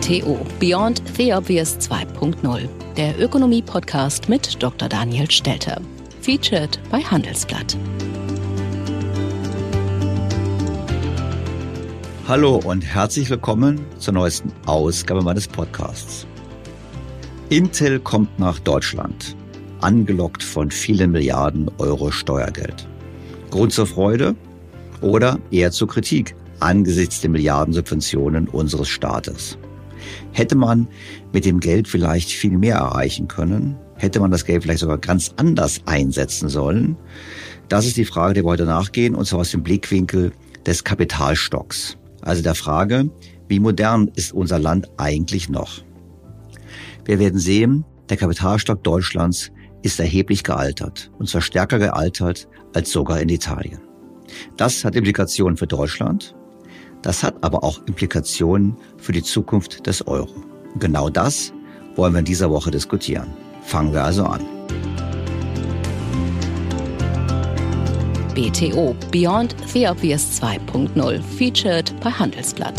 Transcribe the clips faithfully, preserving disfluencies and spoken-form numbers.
B T O Beyond the Obvious zwei Punkt null, der Ökonomie-Podcast mit Doktor Daniel Stelter. Featured bei Handelsblatt. Hallo und herzlich willkommen zur neuesten Ausgabe meines Podcasts. Intel kommt nach Deutschland, angelockt von vielen Milliarden Euro Steuergeld. Grund zur Freude oder eher zur Kritik angesichts der Milliardensubventionen unseres Staates. Hätte man mit dem Geld vielleicht viel mehr erreichen können? Hätte man das Geld vielleicht sogar ganz anders einsetzen sollen? Das ist die Frage, der wir heute nachgehen, und zwar aus dem Blickwinkel des Kapitalstocks. Also der Frage, wie modern ist unser Land eigentlich noch? Wir werden sehen, der Kapitalstock Deutschlands ist erheblich gealtert, und zwar stärker gealtert als sogar in Italien. Das hat Implikationen für Deutschland, das hat aber auch Implikationen für die Zukunft des Euro. Und genau das wollen wir in dieser Woche diskutieren. Fangen wir also an. B T O Beyond the Obvious zwei Punkt null, featured bei Handelsblatt.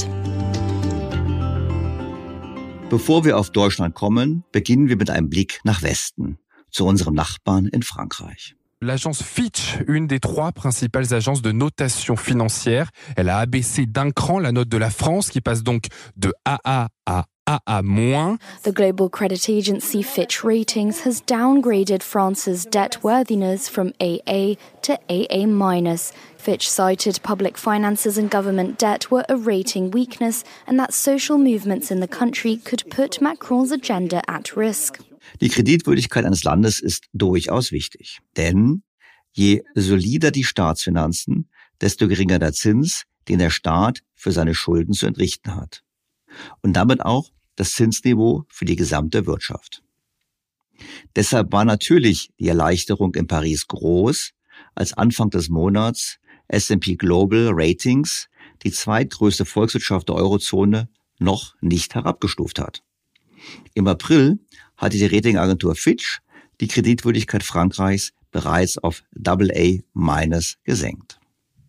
Bevor wir auf Deutschland kommen, beginnen wir mit einem Blick nach Westen, zu unserem Nachbarn in Frankreich. L'agence Fitch, une des trois principales agences de notation financière, elle a abaissé d'un cran la note de la France qui passe donc de A A à A A-. The global credit agency Fitch Ratings has downgraded France's debt worthiness from A A to A A-. Fitch cited public finances and government debt were a rating weakness and that social movements in the country could put Macron's agenda at risk. Die Kreditwürdigkeit eines Landes ist durchaus wichtig, denn je solider die Staatsfinanzen, desto geringer der Zins, den der Staat für seine Schulden zu entrichten hat. Und damit auch das Zinsniveau für die gesamte Wirtschaft. Deshalb war natürlich die Erleichterung in Paris groß, als Anfang des Monats S and P Global Ratings die zweitgrößte Volkswirtschaft der Eurozone noch nicht herabgestuft hat. Im April hatte die Ratingagentur Fitch die Kreditwürdigkeit Frankreichs bereits auf Double A- gesenkt.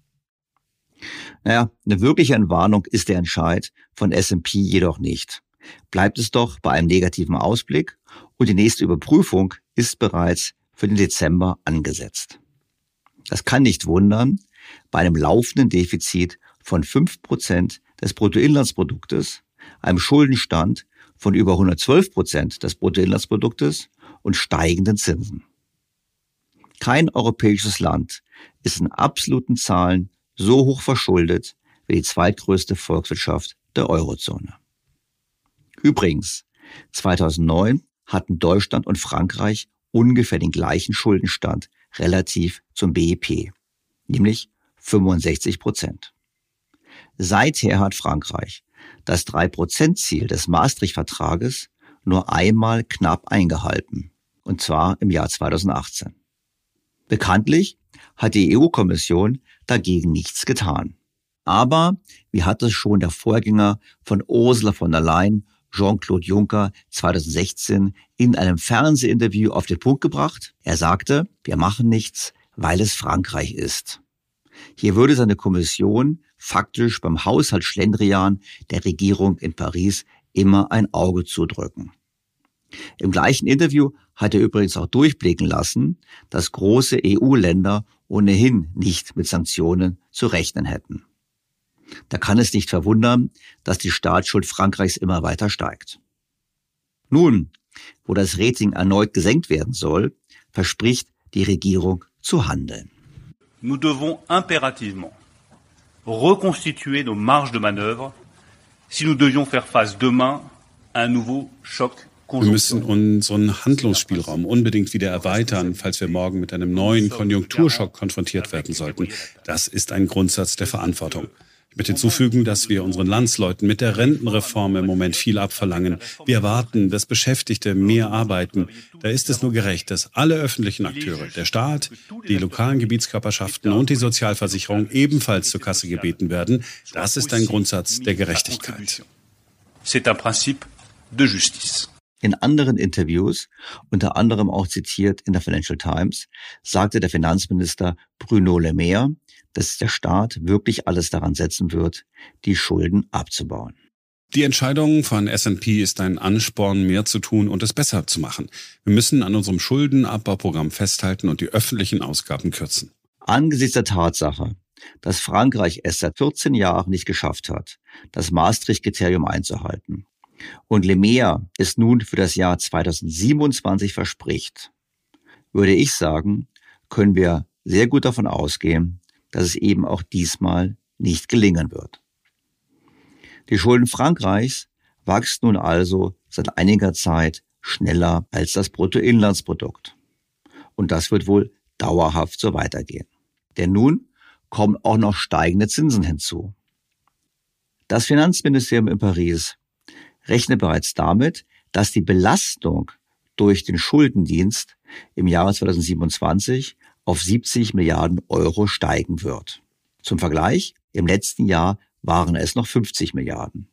Naja, eine wirkliche Entwarnung ist der Entscheid von S and P jedoch nicht. Bleibt es doch bei einem negativen Ausblick und die nächste Überprüfung ist bereits für den Dezember angesetzt. Das kann nicht wundern, bei einem laufenden Defizit von fünf Prozent des Bruttoinlandsproduktes, einem Schuldenstand von über hundertzwölf Prozent des Bruttoinlandsproduktes und steigenden Zinsen. Kein europäisches Land ist in absoluten Zahlen so hoch verschuldet wie die zweitgrößte Volkswirtschaft der Eurozone. Übrigens, zweitausendneun hatten Deutschland und Frankreich ungefähr den gleichen Schuldenstand relativ zum B I P, nämlich fünfundsechzig Prozent. Seither hat Frankreich das drei Prozent Ziel des Maastricht-Vertrages nur einmal knapp eingehalten, und zwar im Jahr zweitausendachtzehn. Bekanntlich hat die E U-Kommission dagegen nichts getan. Aber, wie hat es schon der Vorgänger von Ursula von der Leyen, Jean-Claude Juncker, zweitausendsechzehn in einem Fernsehinterview auf den Punkt gebracht? Er sagte, wir machen nichts, weil es Frankreich ist. Hier würde seine Kommission faktisch beim Haushaltsschlendrian der Regierung in Paris immer ein Auge zudrücken. Im gleichen Interview hat er übrigens auch durchblicken lassen, dass große E U-Länder ohnehin nicht mit Sanktionen zu rechnen hätten. Da kann es nicht verwundern, dass die Staatsschuld Frankreichs immer weiter steigt. Nun, wo das Rating erneut gesenkt werden soll, verspricht die Regierung zu handeln. Nous devons impérativement reconstituer nos marges de manœuvre si nous devions faire face demain à un nouveau choc. Wir müssen unseren Handlungsspielraum unbedingt wieder erweitern, falls wir morgen mit einem neuen Konjunkturschock konfrontiert werden sollten. Das ist ein Grundsatz der Verantwortung. Ich möchte hinzufügen, dass wir unseren Landsleuten mit der Rentenreform im Moment viel abverlangen. Wir erwarten, dass Beschäftigte mehr arbeiten. Da ist es nur gerecht, dass alle öffentlichen Akteure, der Staat, die lokalen Gebietskörperschaften und die Sozialversicherung ebenfalls zur Kasse gebeten werden. Das ist ein Grundsatz der Gerechtigkeit. C'est un principe de justice. In anderen Interviews, unter anderem auch zitiert in der Financial Times, sagte der Finanzminister Bruno Le Maire, dass der Staat wirklich alles daran setzen wird, die Schulden abzubauen. Die Entscheidung von S und P ist ein Ansporn, mehr zu tun und es besser zu machen. Wir müssen an unserem Schuldenabbauprogramm festhalten und die öffentlichen Ausgaben kürzen. Angesichts der Tatsache, dass Frankreich es seit vierzehn Jahren nicht geschafft hat, das Maastricht-Kriterium einzuhalten, und Le Maire es nun für das Jahr zweitausendsiebenundzwanzig verspricht, würde ich sagen, können wir sehr gut davon ausgehen, dass es eben auch diesmal nicht gelingen wird. Die Schulden Frankreichs wachsen nun also seit einiger Zeit schneller als das Bruttoinlandsprodukt. Und das wird wohl dauerhaft so weitergehen. Denn nun kommen auch noch steigende Zinsen hinzu. Das Finanzministerium in Paris rechnet bereits damit, dass die Belastung durch den Schuldendienst im Jahre zweitausendsiebenundzwanzig auf siebzig Milliarden Euro steigen wird. Zum Vergleich, im letzten Jahr waren es noch fünfzig Milliarden.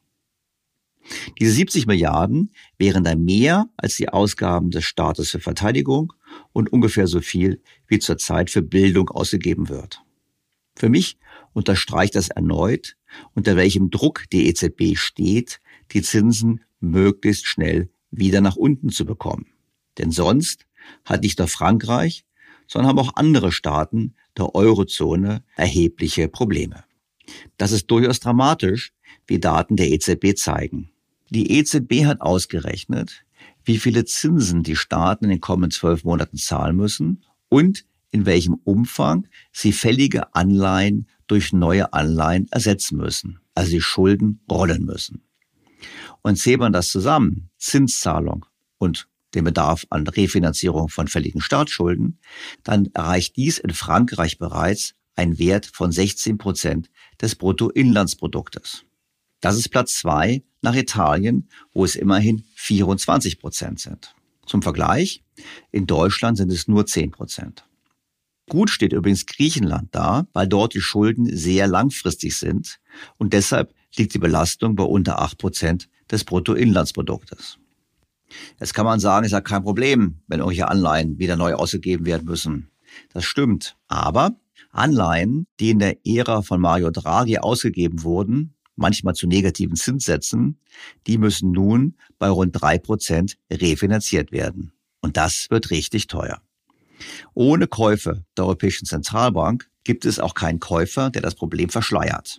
Diese siebzig Milliarden wären dann mehr als die Ausgaben des Staates für Verteidigung und ungefähr so viel, wie zurzeit für Bildung ausgegeben wird. Für mich unterstreicht das erneut, unter welchem Druck die E Z B steht, die Zinsen möglichst schnell wieder nach unten zu bekommen. Denn sonst hat nicht nur Frankreich, sondern haben auch andere Staaten der Eurozone erhebliche Probleme. Das ist durchaus dramatisch, wie Daten der E Z B zeigen. Die E Z B hat ausgerechnet, wie viele Zinsen die Staaten in den kommenden zwölf Monaten zahlen müssen und in welchem Umfang sie fällige Anleihen durch neue Anleihen ersetzen müssen, also die Schulden rollen müssen. Und zählt man das zusammen, Zinszahlung und den Bedarf an Refinanzierung von fälligen Staatsschulden, dann erreicht dies in Frankreich bereits einen Wert von sechzehn Prozent des Bruttoinlandsproduktes. Das ist Platz zwei nach Italien, wo es immerhin vierundzwanzig Prozent sind. Zum Vergleich, in Deutschland sind es nur zehn Prozent. Gut steht übrigens Griechenland da, weil dort die Schulden sehr langfristig sind und deshalb liegt die Belastung bei unter acht Prozent des Bruttoinlandsproduktes. Jetzt kann man sagen, ist ja kein Problem, wenn irgendwelche Anleihen wieder neu ausgegeben werden müssen. Das stimmt. Aber Anleihen, die in der Ära von Mario Draghi ausgegeben wurden, manchmal zu negativen Zinssätzen, die müssen nun bei rund drei Prozent refinanziert werden. Und das wird richtig teuer. Ohne Käufe der Europäischen Zentralbank gibt es auch keinen Käufer, der das Problem verschleiert.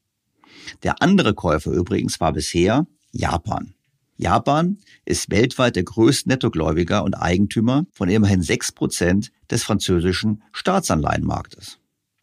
Der andere Käufer übrigens war bisher Japan. Japan ist weltweit der größte Nettogläubiger und Eigentümer von immerhin sechs Prozent des französischen Staatsanleihenmarktes.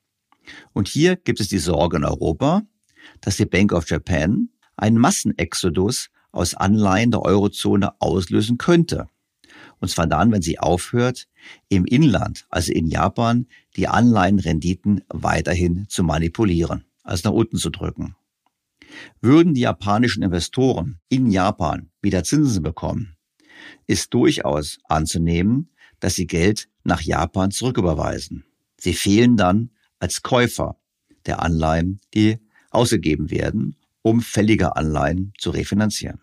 Und hier gibt es die Sorge in Europa, dass die Bank of Japan einen Massenexodus aus Anleihen der Eurozone auslösen könnte. Und zwar dann, wenn sie aufhört, im Inland, also in Japan, die Anleihenrenditen weiterhin zu manipulieren, also nach unten zu drücken. Würden die japanischen Investoren in Japan wieder Zinsen bekommen, ist durchaus anzunehmen, dass sie Geld nach Japan zurücküberweisen. Sie fehlen dann als Käufer der Anleihen, die ausgegeben werden, um fällige Anleihen zu refinanzieren.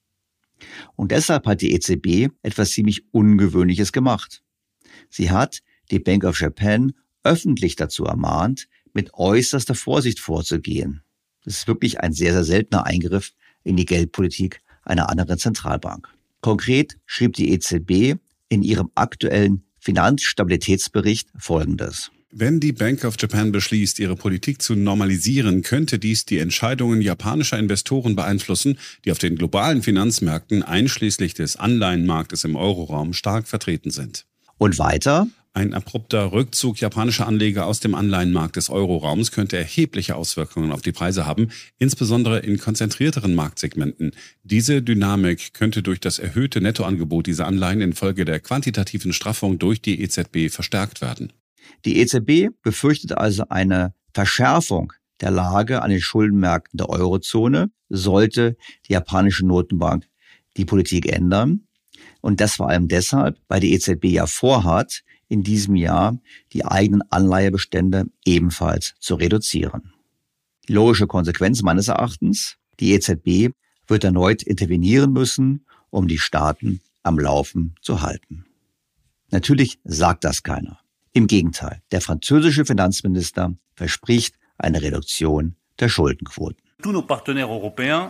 Und deshalb hat die E Z B etwas ziemlich Ungewöhnliches gemacht. Sie hat die Bank of Japan öffentlich dazu ermahnt, mit äußerster Vorsicht vorzugehen. Das ist wirklich ein sehr, sehr seltener Eingriff in die Geldpolitik einer anderen Zentralbank. Konkret schrieb die E Z B in ihrem aktuellen Finanzstabilitätsbericht Folgendes. Wenn die Bank of Japan beschließt, ihre Politik zu normalisieren, könnte dies die Entscheidungen japanischer Investoren beeinflussen, die auf den globalen Finanzmärkten einschließlich des Anleihenmarktes im Euroraum stark vertreten sind. Und weiter? Ein abrupter Rückzug japanischer Anleger aus dem Anleihenmarkt des Euroraums könnte erhebliche Auswirkungen auf die Preise haben, insbesondere in konzentrierteren Marktsegmenten. Diese Dynamik könnte durch das erhöhte Nettoangebot dieser Anleihen infolge der quantitativen Straffung durch die E Z B verstärkt werden. Die E Z B befürchtet also eine Verschärfung der Lage an den Schuldenmärkten der Eurozone, sollte die japanische Notenbank die Politik ändern. Und das vor allem deshalb, weil die E Z B ja vorhat, in diesem Jahr die eigenen Anleihebestände ebenfalls zu reduzieren. Die logische Konsequenz meines Erachtens, die E Z B wird erneut intervenieren müssen, um die Staaten am Laufen zu halten. Natürlich sagt das keiner. Im Gegenteil, der französische Finanzminister verspricht eine Reduktion der Schuldenquoten. Tous nos partenaires européens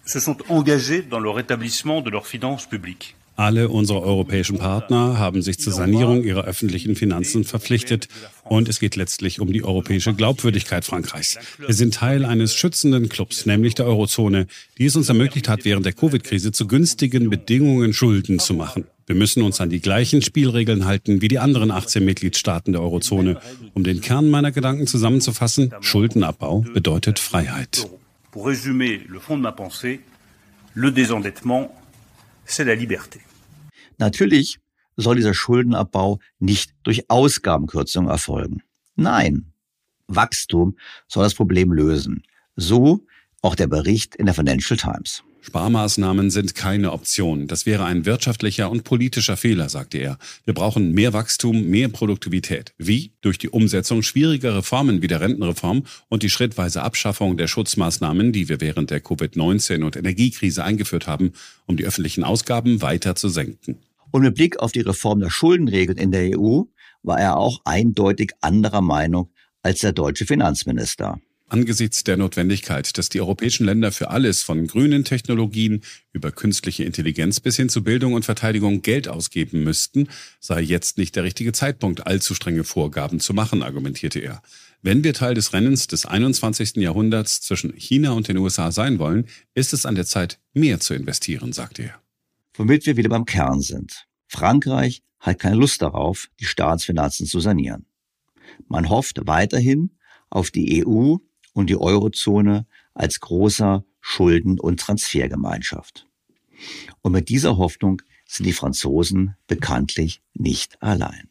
se sont engagés dans le rétablissement de leurs finances publiques. Alle unsere europäischen Partner haben sich zur Sanierung ihrer öffentlichen Finanzen verpflichtet und es geht letztlich um die europäische Glaubwürdigkeit Frankreichs. Wir sind Teil eines schützenden Clubs, nämlich der Eurozone, die es uns ermöglicht hat, während der Covid-Krise zu günstigen Bedingungen Schulden zu machen. Wir müssen uns an die gleichen Spielregeln halten wie die anderen achtzehn Mitgliedstaaten der Eurozone. Um den Kern meiner Gedanken zusammenzufassen, Schuldenabbau bedeutet Freiheit. Pour résumer le fond de ma pensée, le désendettement, c'est la liberté. Natürlich soll dieser Schuldenabbau nicht durch Ausgabenkürzungen erfolgen. Nein, Wachstum soll das Problem lösen. So auch der Bericht in der Financial Times. Sparmaßnahmen sind keine Option. Das wäre ein wirtschaftlicher und politischer Fehler, sagte er. Wir brauchen mehr Wachstum, mehr Produktivität. Wie? Durch die Umsetzung schwieriger Reformen wie der Rentenreform und die schrittweise Abschaffung der Schutzmaßnahmen, die wir während der Covid neunzehn und Energiekrise eingeführt haben, um die öffentlichen Ausgaben weiter zu senken. Und mit Blick auf die Reform der Schuldenregeln in der E U war er auch eindeutig anderer Meinung als der deutsche Finanzminister. Angesichts der Notwendigkeit, dass die europäischen Länder für alles von grünen Technologien über künstliche Intelligenz bis hin zu Bildung und Verteidigung Geld ausgeben müssten, sei jetzt nicht der richtige Zeitpunkt, allzu strenge Vorgaben zu machen, argumentierte er. Wenn wir Teil des Rennens des einundzwanzigsten Jahrhunderts zwischen China und den U S A sein wollen, ist es an der Zeit, mehr zu investieren, sagte er. Womit wir wieder beim Kern sind. Frankreich hat keine Lust darauf, die Staatsfinanzen zu sanieren. Man hofft weiterhin auf die E U und die Eurozone als großer Schulden- und Transfergemeinschaft. Und mit dieser Hoffnung sind die Franzosen bekanntlich nicht allein.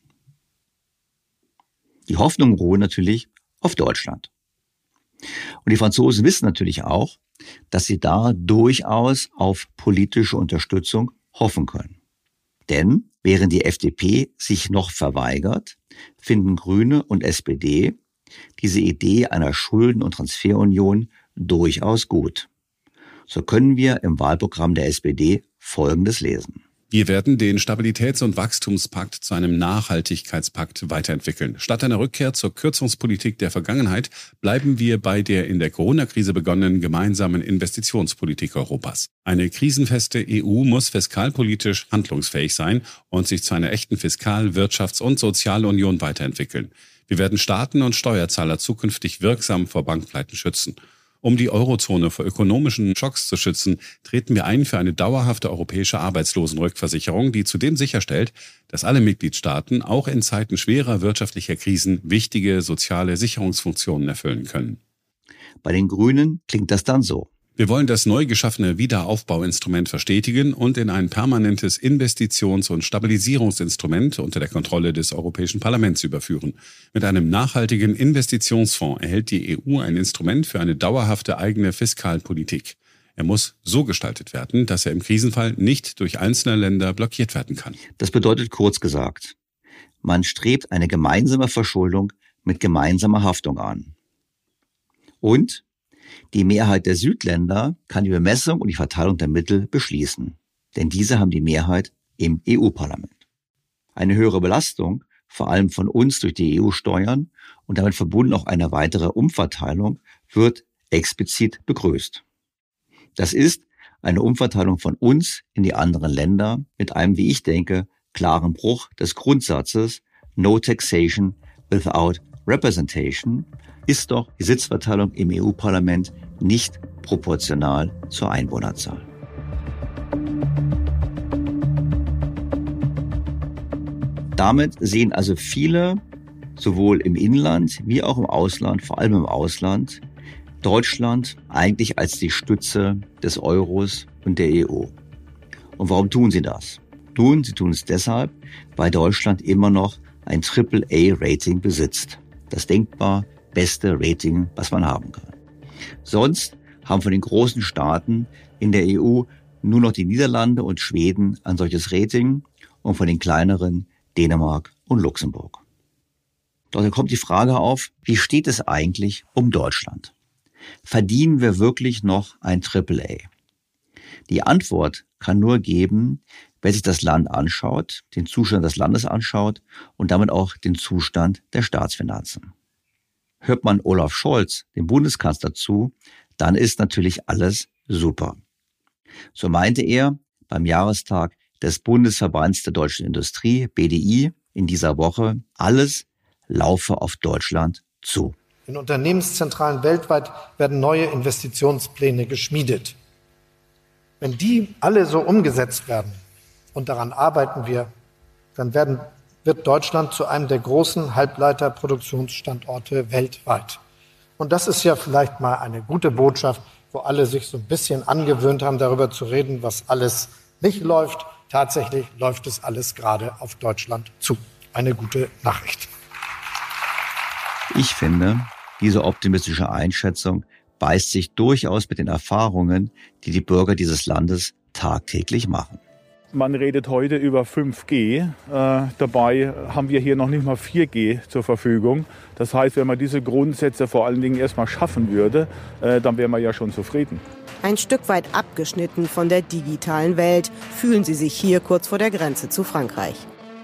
Die Hoffnungen ruhen natürlich auf Deutschland. Und die Franzosen wissen natürlich auch, dass sie da durchaus auf politische Unterstützung hoffen können. Denn während die F D P sich noch verweigert, finden Grüne und S P D diese Idee einer Schulden- und Transferunion durchaus gut. So können wir im Wahlprogramm der S P D Folgendes lesen. Wir werden den Stabilitäts- und Wachstumspakt zu einem Nachhaltigkeitspakt weiterentwickeln. Statt einer Rückkehr zur Kürzungspolitik der Vergangenheit bleiben wir bei der in der Corona-Krise begonnenen gemeinsamen Investitionspolitik Europas. Eine krisenfeste E U muss fiskalpolitisch handlungsfähig sein und sich zu einer echten Fiskal-, Wirtschafts- und Sozialunion weiterentwickeln. Wir werden Staaten und Steuerzahler zukünftig wirksam vor Bankpleiten schützen. Um die Eurozone vor ökonomischen Schocks zu schützen, treten wir ein für eine dauerhafte europäische Arbeitslosenrückversicherung, die zudem sicherstellt, dass alle Mitgliedstaaten auch in Zeiten schwerer wirtschaftlicher Krisen wichtige soziale Sicherungsfunktionen erfüllen können. Bei den Grünen klingt das dann so. Wir wollen das neu geschaffene Wiederaufbauinstrument verstetigen und in ein permanentes Investitions- und Stabilisierungsinstrument unter der Kontrolle des Europäischen Parlaments überführen. Mit einem nachhaltigen Investitionsfonds erhält die E U ein Instrument für eine dauerhafte eigene Fiskalpolitik. Er muss so gestaltet werden, dass er im Krisenfall nicht durch einzelne Länder blockiert werden kann. Das bedeutet kurz gesagt, man strebt eine gemeinsame Verschuldung mit gemeinsamer Haftung an. Und die Mehrheit der Südländer kann die Bemessung und die Verteilung der Mittel beschließen, denn diese haben die Mehrheit im E U-Parlament. Eine höhere Belastung, vor allem von uns durch die E U-Steuern und damit verbunden auch eine weitere Umverteilung, wird explizit begrüßt. Das ist eine Umverteilung von uns in die anderen Länder mit einem, wie ich denke, klaren Bruch des Grundsatzes No Taxation without Representation. Ist doch die Sitzverteilung im E U-Parlament nicht proportional zur Einwohnerzahl. Damit sehen also viele, sowohl im Inland wie auch im Ausland, vor allem im Ausland, Deutschland eigentlich als die Stütze des Euros und der E U. Und warum tun sie das? Nun, sie tun es deshalb, weil Deutschland immer noch ein Triple A Rating besitzt. Das denkbar beste Rating, was man haben kann. Sonst haben von den großen Staaten in der E U nur noch die Niederlande und Schweden ein solches Rating und von den kleineren Dänemark und Luxemburg. Doch da kommt die Frage auf, wie steht es eigentlich um Deutschland? Verdienen wir wirklich noch ein Triple A? Die Antwort kann nur geben, wer sich das Land anschaut, den Zustand des Landes anschaut und damit auch den Zustand der Staatsfinanzen. Hört man Olaf Scholz, dem Bundeskanzler, zu, dann ist natürlich alles super. So meinte er beim Jahrestag des Bundesverbands der deutschen Industrie, B D I, in dieser Woche, alles laufe auf Deutschland zu. In Unternehmenszentralen weltweit werden neue Investitionspläne geschmiedet. Wenn die alle so umgesetzt werden, und daran arbeiten wir, dann werden, wird Deutschland zu einem der großen Halbleiterproduktionsstandorte weltweit. Und das ist ja vielleicht mal eine gute Botschaft, wo alle sich so ein bisschen angewöhnt haben, darüber zu reden, was alles nicht läuft. Tatsächlich läuft es alles gerade auf Deutschland zu. Eine gute Nachricht. Ich finde, diese optimistische Einschätzung beißt sich durchaus mit den Erfahrungen, die die Bürger dieses Landes tagtäglich machen. Man redet heute über fünf G. Äh, dabei haben wir hier noch nicht mal vier G zur Verfügung. Das heißt, wenn man diese Grundsätze vor allen Dingen erstmal schaffen würde, äh, dann wären wir ja schon zufrieden. Ein Stück weit abgeschnitten von der digitalen Welt fühlen sie sich hier kurz vor der Grenze zu Frankreich.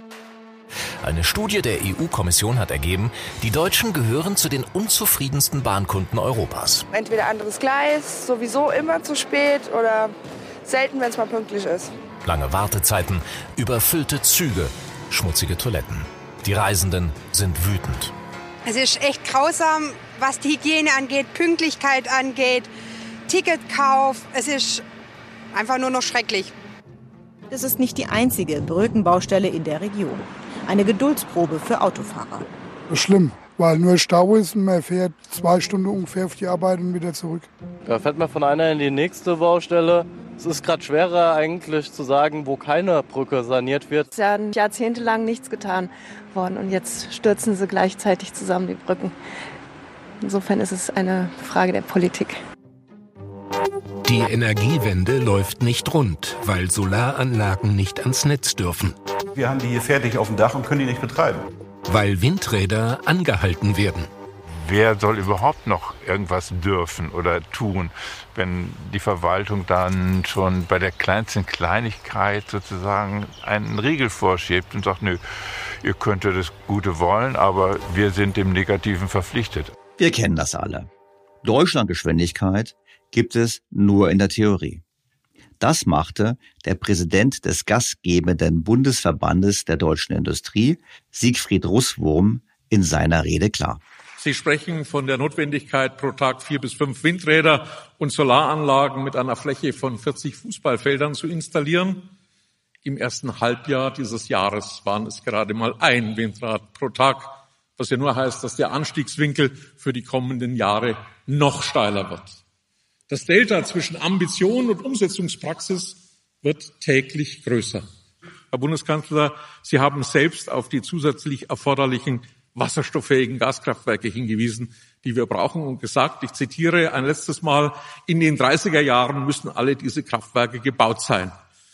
Eine Studie der E U-Kommission hat ergeben, die Deutschen gehören zu den unzufriedensten Bahnkunden Europas. Entweder anderes Gleis, sowieso immer zu spät oder selten, wenn es mal pünktlich ist. Lange Wartezeiten, überfüllte Züge, schmutzige Toiletten. Die Reisenden sind wütend. Es ist echt grausam, was die Hygiene angeht, Pünktlichkeit angeht, Ticketkauf. Es ist einfach nur noch schrecklich. Das ist nicht die einzige Brückenbaustelle in der Region. Eine Geduldsprobe für Autofahrer. Schlimm, weil nur Stau ist und man fährt zwei Stunden ungefähr auf die Arbeit und wieder zurück. Da fährt man von einer in die nächste Baustelle. Es ist gerade schwerer eigentlich zu sagen, wo keine Brücke saniert wird. Es ist ja jahrzehntelang nichts getan worden und jetzt stürzen sie gleichzeitig zusammen, die Brücken. Insofern ist es eine Frage der Politik. Die Energiewende läuft nicht rund, weil Solaranlagen nicht ans Netz dürfen. Wir haben die hier fertig auf dem Dach und können die nicht betreiben. Weil Windräder angehalten werden. Wer soll überhaupt noch irgendwas dürfen oder tun, wenn die Verwaltung dann schon bei der kleinsten Kleinigkeit sozusagen einen Riegel vorschiebt und sagt, nö, ihr könnt ja das Gute wollen, aber wir sind dem Negativen verpflichtet. Wir kennen das alle. Deutschlandgeschwindigkeit gibt es nur in der Theorie. Das machte der Präsident des gastgebenden Bundesverbandes der deutschen Industrie, Siegfried Russwurm, in seiner Rede klar. Sie sprechen von der Notwendigkeit, pro Tag vier bis fünf Windräder und Solaranlagen mit einer Fläche von vierzig Fußballfeldern zu installieren. Im ersten Halbjahr dieses Jahres waren es gerade mal ein Windrad pro Tag, was ja nur heißt, dass der Anstiegswinkel für die kommenden Jahre noch steiler wird. Das Delta zwischen Ambition und Umsetzungspraxis wird täglich größer. Herr Bundeskanzler, Sie haben selbst auf die zusätzlich erforderlichen wasserstofffähigen Gaskraftwerke hingewiesen, die wir brauchen und gesagt, ich zitiere ein letztes Mal, in den dreißiger Jahren müssen alle diese Kraftwerke gebaut sein.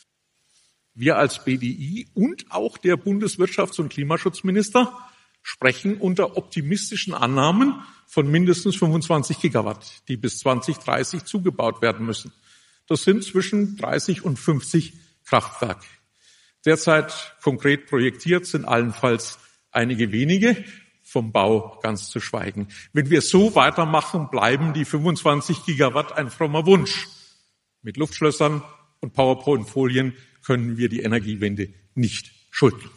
Wir als B D I und auch der Bundeswirtschafts- und Klimaschutzminister sprechen unter optimistischen Annahmen von mindestens fünfundzwanzig Gigawatt, die bis zwanzig dreißig zugebaut werden müssen. Das sind zwischen dreißig und fünfzig Kraftwerke. Derzeit konkret projektiert sind allenfalls einige wenige, vom Bau ganz zu schweigen. Wenn wir so weitermachen, bleiben die fünfundzwanzig Gigawatt ein frommer Wunsch. Mit Luftschlössern und PowerPoint-Folien können wir die Energiewende nicht schulden.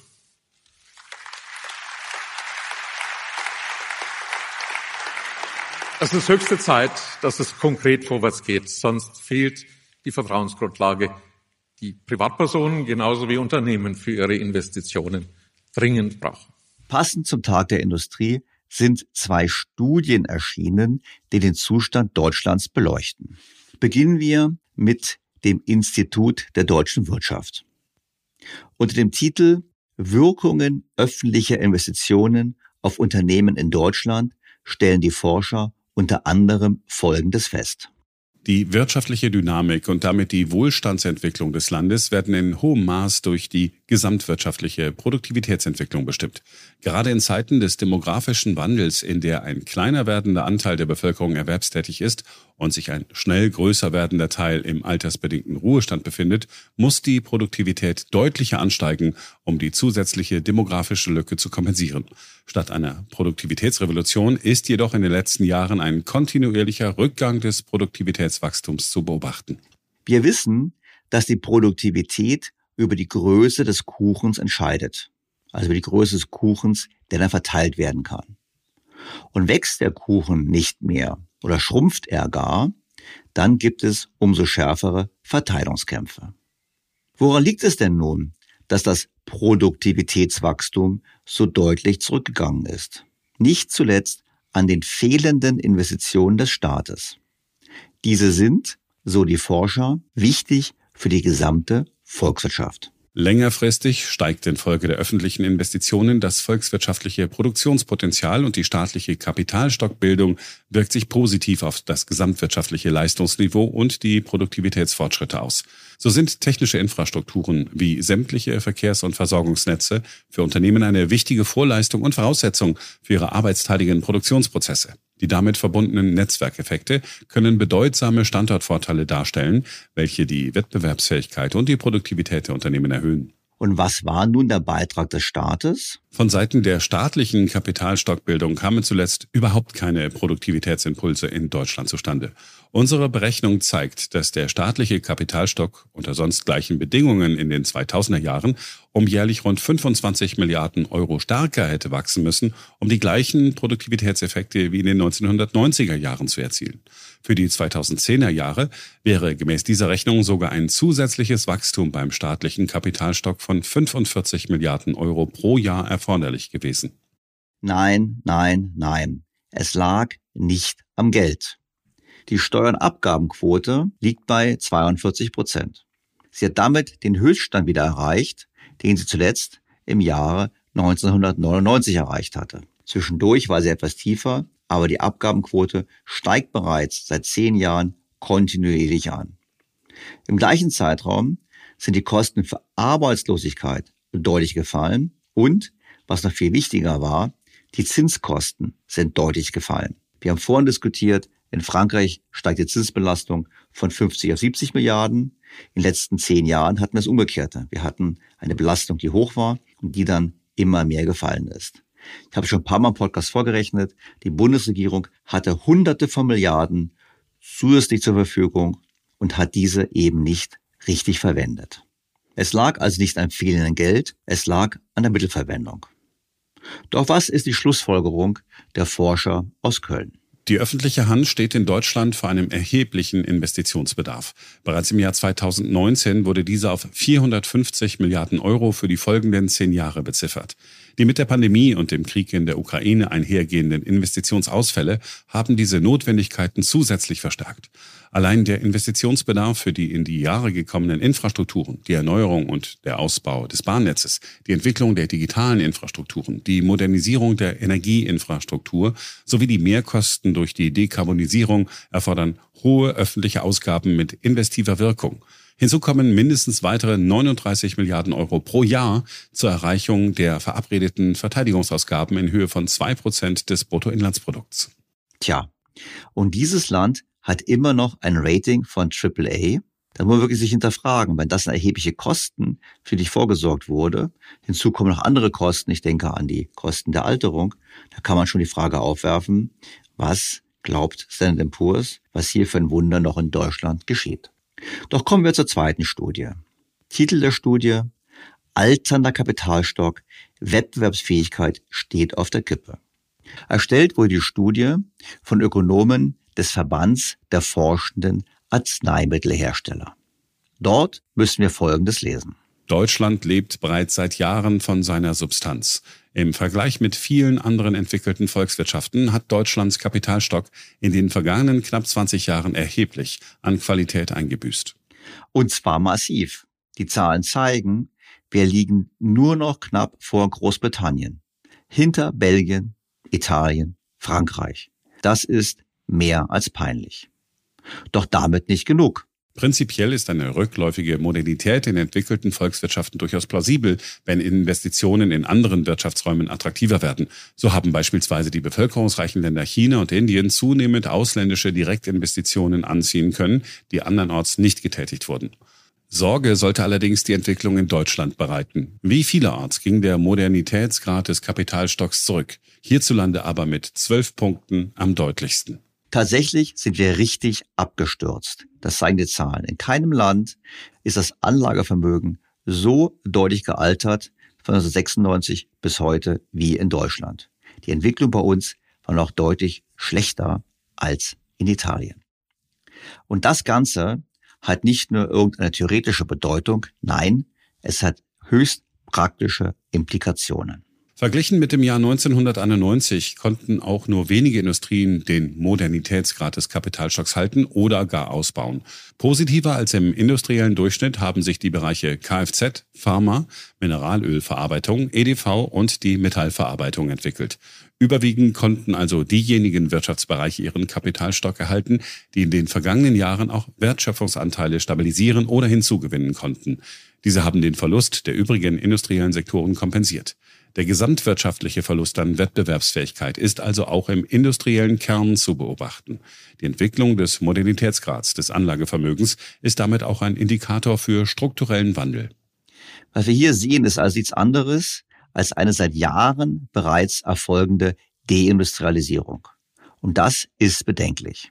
Es ist höchste Zeit, dass es konkret vorwärts geht, sonst fehlt die Vertrauensgrundlage, die Privatpersonen genauso wie Unternehmen für ihre Investitionen dringend brauchen. Passend zum Tag der Industrie sind zwei Studien erschienen, die den Zustand Deutschlands beleuchten. Beginnen wir mit dem Institut der deutschen Wirtschaft. Unter dem Titel Wirkungen öffentlicher Investitionen auf Unternehmen in Deutschland stellen die Forscher unter anderem Folgendes fest. Die wirtschaftliche Dynamik und damit die Wohlstandsentwicklung des Landes werden in hohem Maß durch die gesamtwirtschaftliche Produktivitätsentwicklung bestimmt. Gerade in Zeiten des demografischen Wandels, in der ein kleiner werdender Anteil der Bevölkerung erwerbstätig ist und sich ein schnell größer werdender Teil im altersbedingten Ruhestand befindet, muss die Produktivität deutlicher ansteigen, um die zusätzliche demografische Lücke zu kompensieren. Statt einer Produktivitätsrevolution ist jedoch in den letzten Jahren ein kontinuierlicher Rückgang des Produktivitätswachstums zu beobachten. Wir wissen, dass die Produktivität über die Größe des Kuchens entscheidet. Also über die Größe des Kuchens, der dann verteilt werden kann. Und wächst der Kuchen nicht mehr oder schrumpft er gar, dann gibt es umso schärfere Verteilungskämpfe. Woran liegt es denn nun, dass das Produktivitätswachstum so deutlich zurückgegangen ist? Nicht zuletzt an den fehlenden Investitionen des Staates. Diese sind, so die Forscher, wichtig für die gesamte Volkswirtschaft. Längerfristig steigt infolge der öffentlichen Investitionen das volkswirtschaftliche Produktionspotenzial und die staatliche Kapitalstockbildung wirkt sich positiv auf das gesamtwirtschaftliche Leistungsniveau und die Produktivitätsfortschritte aus. So sind technische Infrastrukturen wie sämtliche Verkehrs- und Versorgungsnetze für Unternehmen eine wichtige Vorleistung und Voraussetzung für ihre arbeitsteiligen Produktionsprozesse. Die damit verbundenen Netzwerkeffekte können bedeutsame Standortvorteile darstellen, welche die Wettbewerbsfähigkeit und die Produktivität der Unternehmen erhöhen. Und was war nun der Beitrag des Staates? Von Seiten der staatlichen Kapitalstockbildung kamen zuletzt überhaupt keine Produktivitätsimpulse in Deutschland zustande. Unsere Berechnung zeigt, dass der staatliche Kapitalstock unter sonst gleichen Bedingungen in den zweitausender Jahren um jährlich rund fünfundzwanzig Milliarden Euro stärker hätte wachsen müssen, um die gleichen Produktivitätseffekte wie in den neunzehnhundertneunziger Jahren zu erzielen. Für die zweitausendzehner Jahre wäre gemäß dieser Rechnung sogar ein zusätzliches Wachstum beim staatlichen Kapitalstock von fünfundvierzig Milliarden Euro pro Jahr erforderlich gewesen. Nein, nein, nein. Es lag nicht am Geld. Die Steuer- und Abgabenquote liegt bei zweiundvierzig Prozent. Sie hat damit den Höchststand wieder erreicht, den sie zuletzt im Jahre neunzehnhundertneunundneunzig erreicht hatte. Zwischendurch war sie etwas tiefer, aber die Abgabenquote steigt bereits seit zehn Jahren kontinuierlich an. Im gleichen Zeitraum sind die Kosten für Arbeitslosigkeit deutlich gefallen und, was noch viel wichtiger war, die Zinskosten sind deutlich gefallen. Wir haben vorhin diskutiert, in Frankreich steigt die Zinsbelastung von fünfzig auf siebzig Milliarden. In den letzten zehn Jahren hatten wir das Umgekehrte. Wir hatten eine Belastung, die hoch war und die dann immer mehr gefallen ist. Ich habe schon ein paar Mal im Podcast vorgerechnet, die Bundesregierung hatte Hunderte von Milliarden zusätzlich zur Verfügung und hat diese eben nicht richtig verwendet. Es lag also nicht am fehlenden Geld, es lag an der Mittelverwendung. Doch was ist die Schlussfolgerung der Forscher aus Köln? Die öffentliche Hand steht in Deutschland vor einem erheblichen Investitionsbedarf. Bereits im Jahr zweitausendneunzehn wurde dieser auf vierhundertfünfzig Milliarden Euro für die folgenden zehn Jahre beziffert. Die mit der Pandemie und dem Krieg in der Ukraine einhergehenden Investitionsausfälle haben diese Notwendigkeiten zusätzlich verstärkt. Allein der Investitionsbedarf für die in die Jahre gekommenen Infrastrukturen, die Erneuerung und der Ausbau des Bahnnetzes, die Entwicklung der digitalen Infrastrukturen, die Modernisierung der Energieinfrastruktur sowie die Mehrkosten durch die Dekarbonisierung erfordern hohe öffentliche Ausgaben mit investiver Wirkung. Hinzu kommen mindestens weitere neununddreißig Milliarden Euro pro Jahr zur Erreichung der verabredeten Verteidigungsausgaben in Höhe von zwei Prozent des Bruttoinlandsprodukts. Tja, und dieses Land hat immer noch ein Rating von Triple A. Da muss man wirklich sich hinterfragen, wenn das eine erhebliche Kosten für dich vorgesorgt wurde. Hinzu kommen noch andere Kosten. Ich denke an die Kosten der Alterung. Da kann man schon die Frage aufwerfen, was glaubt Standard and Poor's, was hier für ein Wunder noch in Deutschland geschieht. Doch kommen wir zur zweiten Studie. Titel der Studie: Alternder Kapitalstock, Wettbewerbsfähigkeit steht auf der Kippe. Erstellt wurde die Studie von Ökonomen des Verbands der forschenden Arzneimittelhersteller. Dort müssen wir Folgendes lesen. Deutschland lebt bereits seit Jahren von seiner Substanz. Im Vergleich mit vielen anderen entwickelten Volkswirtschaften hat Deutschlands Kapitalstock in den vergangenen knapp zwanzig Jahren erheblich an Qualität eingebüßt. Und zwar massiv. Die Zahlen zeigen, wir liegen nur noch knapp vor Großbritannien, hinter Belgien, Italien, Frankreich. Das ist mehr als peinlich. Doch damit nicht genug. Prinzipiell ist eine rückläufige Modernität in entwickelten Volkswirtschaften durchaus plausibel, wenn Investitionen in anderen Wirtschaftsräumen attraktiver werden. So haben beispielsweise die bevölkerungsreichen Länder China und Indien zunehmend ausländische Direktinvestitionen anziehen können, die andernorts nicht getätigt wurden. Sorge sollte allerdings die Entwicklung in Deutschland bereiten. Wie vielerorts ging der Modernitätsgrad des Kapitalstocks zurück, hierzulande aber mit zwölf Punkten am deutlichsten. Tatsächlich sind wir richtig abgestürzt. Das zeigen die Zahlen. In keinem Land ist das Anlagevermögen so deutlich gealtert von neunzehnhundertsechsundneunzig bis heute wie in Deutschland. Die Entwicklung bei uns war noch deutlich schlechter als in Italien. Und das Ganze hat nicht nur irgendeine theoretische Bedeutung, nein, es hat höchst praktische Implikationen. Verglichen mit dem Jahr neunzehnhunderteinundneunzig konnten auch nur wenige Industrien den Modernitätsgrad des Kapitalstocks halten oder gar ausbauen. Positiver als im industriellen Durchschnitt haben sich die Bereiche Kfz, Pharma, Mineralölverarbeitung, E D V und die Metallverarbeitung entwickelt. Überwiegend konnten also diejenigen Wirtschaftsbereiche ihren Kapitalstock erhalten, die in den vergangenen Jahren auch Wertschöpfungsanteile stabilisieren oder hinzugewinnen konnten. Diese haben den Verlust der übrigen industriellen Sektoren kompensiert. Der gesamtwirtschaftliche Verlust an Wettbewerbsfähigkeit ist also auch im industriellen Kern zu beobachten. Die Entwicklung des Modernitätsgrads des Anlagevermögens ist damit auch ein Indikator für strukturellen Wandel. Was wir hier sehen, ist also nichts anderes als eine seit Jahren bereits erfolgende Deindustrialisierung. Und das ist bedenklich.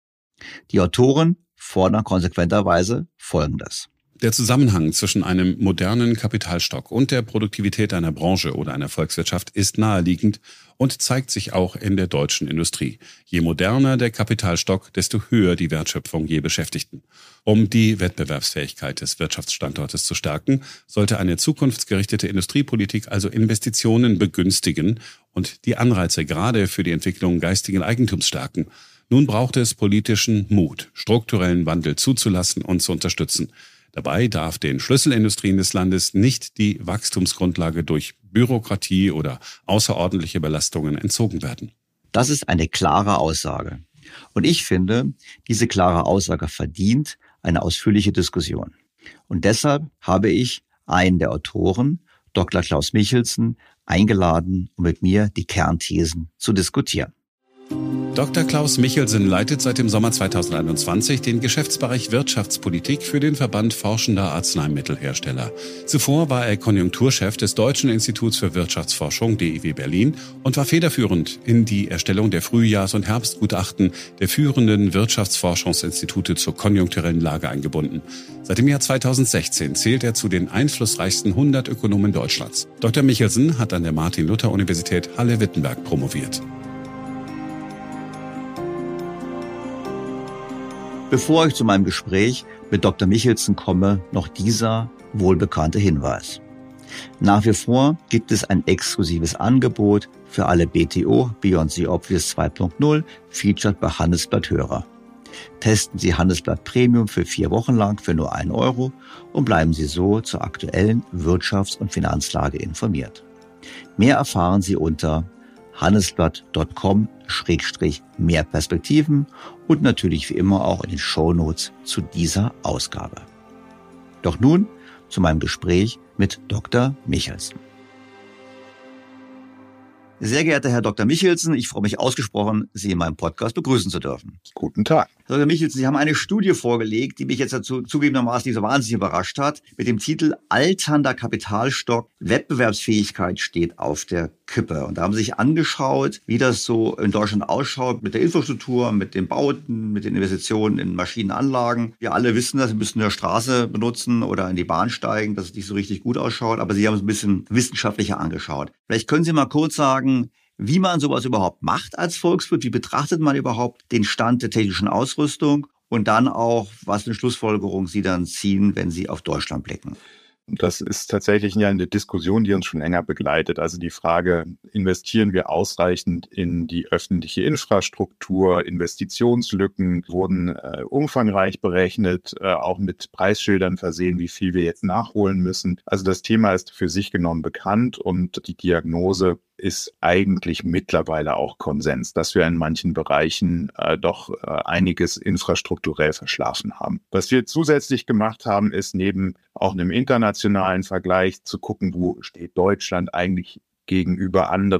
Die Autoren fordern konsequenterweise Folgendes. Der Zusammenhang zwischen einem modernen Kapitalstock und der Produktivität einer Branche oder einer Volkswirtschaft ist naheliegend und zeigt sich auch in der deutschen Industrie. Je moderner der Kapitalstock, desto höher die Wertschöpfung je Beschäftigten. Um die Wettbewerbsfähigkeit des Wirtschaftsstandortes zu stärken, sollte eine zukunftsgerichtete Industriepolitik also Investitionen begünstigen und die Anreize gerade für die Entwicklung geistigen Eigentums stärken. Nun braucht es politischen Mut, strukturellen Wandel zuzulassen und zu unterstützen. Dabei darf den Schlüsselindustrien des Landes nicht die Wachstumsgrundlage durch Bürokratie oder außerordentliche Belastungen entzogen werden. Das ist eine klare Aussage. Und ich finde, diese klare Aussage verdient eine ausführliche Diskussion. Und deshalb habe ich einen der Autoren, Doktor Klaus Michelsen, eingeladen, um mit mir die Kernthesen zu diskutieren. Doktor Klaus Michelsen leitet seit dem Sommer zweitausendeinundzwanzig den Geschäftsbereich Wirtschaftspolitik für den Verband Forschender Arzneimittelhersteller. Zuvor war er Konjunkturchef des Deutschen Instituts für Wirtschaftsforschung D I W Berlin und war federführend in die Erstellung der Frühjahrs- und Herbstgutachten der führenden Wirtschaftsforschungsinstitute zur konjunkturellen Lage eingebunden. Seit dem Jahr zweitausendsechzehn zählt er zu den einflussreichsten hundert Ökonomen Deutschlands. Doktor Michelsen hat an der Martin-Luther-Universität Halle-Wittenberg promoviert. Bevor ich zu meinem Gespräch mit Doktor Michelsen komme, noch dieser wohlbekannte Hinweis. Nach wie vor gibt es ein exklusives Angebot für alle B T O Beyond the Obvious zwei Punkt null, featured bei Handelsblatt Hörer. Testen Sie Handelsblatt Premium für vier Wochen lang für nur einen Euro und bleiben Sie so zur aktuellen Wirtschafts- und Finanzlage informiert. Mehr erfahren Sie unter handelsblatt punkt com Schrägstrich mehr Perspektiven und natürlich wie immer auch in den Shownotes zu dieser Ausgabe. Doch nun zu meinem Gespräch mit Doktor Michelsen. Sehr geehrter Herr Doktor Michelsen, ich freue mich ausgesprochen, Sie in meinem Podcast begrüßen zu dürfen. Guten Tag. Herr Doktor Michelsen, Sie haben eine Studie vorgelegt, die mich jetzt dazu zugegebenermaßen nicht so wahnsinnig überrascht hat, mit dem Titel Alternder Kapitalstock, Wettbewerbsfähigkeit steht auf der Kippe. Und da haben Sie sich angeschaut, wie das so in Deutschland ausschaut mit der Infrastruktur, mit den Bauten, mit den Investitionen in Maschinenanlagen. Wir alle wissen das, wir müssen eine Straße benutzen oder in die Bahn steigen, dass es nicht so richtig gut ausschaut, aber Sie haben es ein bisschen wissenschaftlicher angeschaut. Vielleicht können Sie mal kurz sagen, wie man sowas überhaupt macht als Volkswirt, wie betrachtet man überhaupt den Stand der technischen Ausrüstung und dann auch, was eine Schlussfolgerung Sie dann ziehen, wenn Sie auf Deutschland blicken. Das ist tatsächlich ja eine Diskussion, die uns schon länger begleitet. Also die Frage, investieren wir ausreichend in die öffentliche Infrastruktur? Investitionslücken wurden äh, umfangreich berechnet, äh, auch mit Preisschildern versehen, wie viel wir jetzt nachholen müssen. Also das Thema ist für sich genommen bekannt und die Diagnose ist eigentlich mittlerweile auch Konsens, dass wir in manchen Bereichen äh, doch äh, einiges infrastrukturell verschlafen haben. Was wir zusätzlich gemacht haben, ist neben auch einem internationalen Vergleich zu gucken, wo steht Deutschland eigentlich gegenüber anderen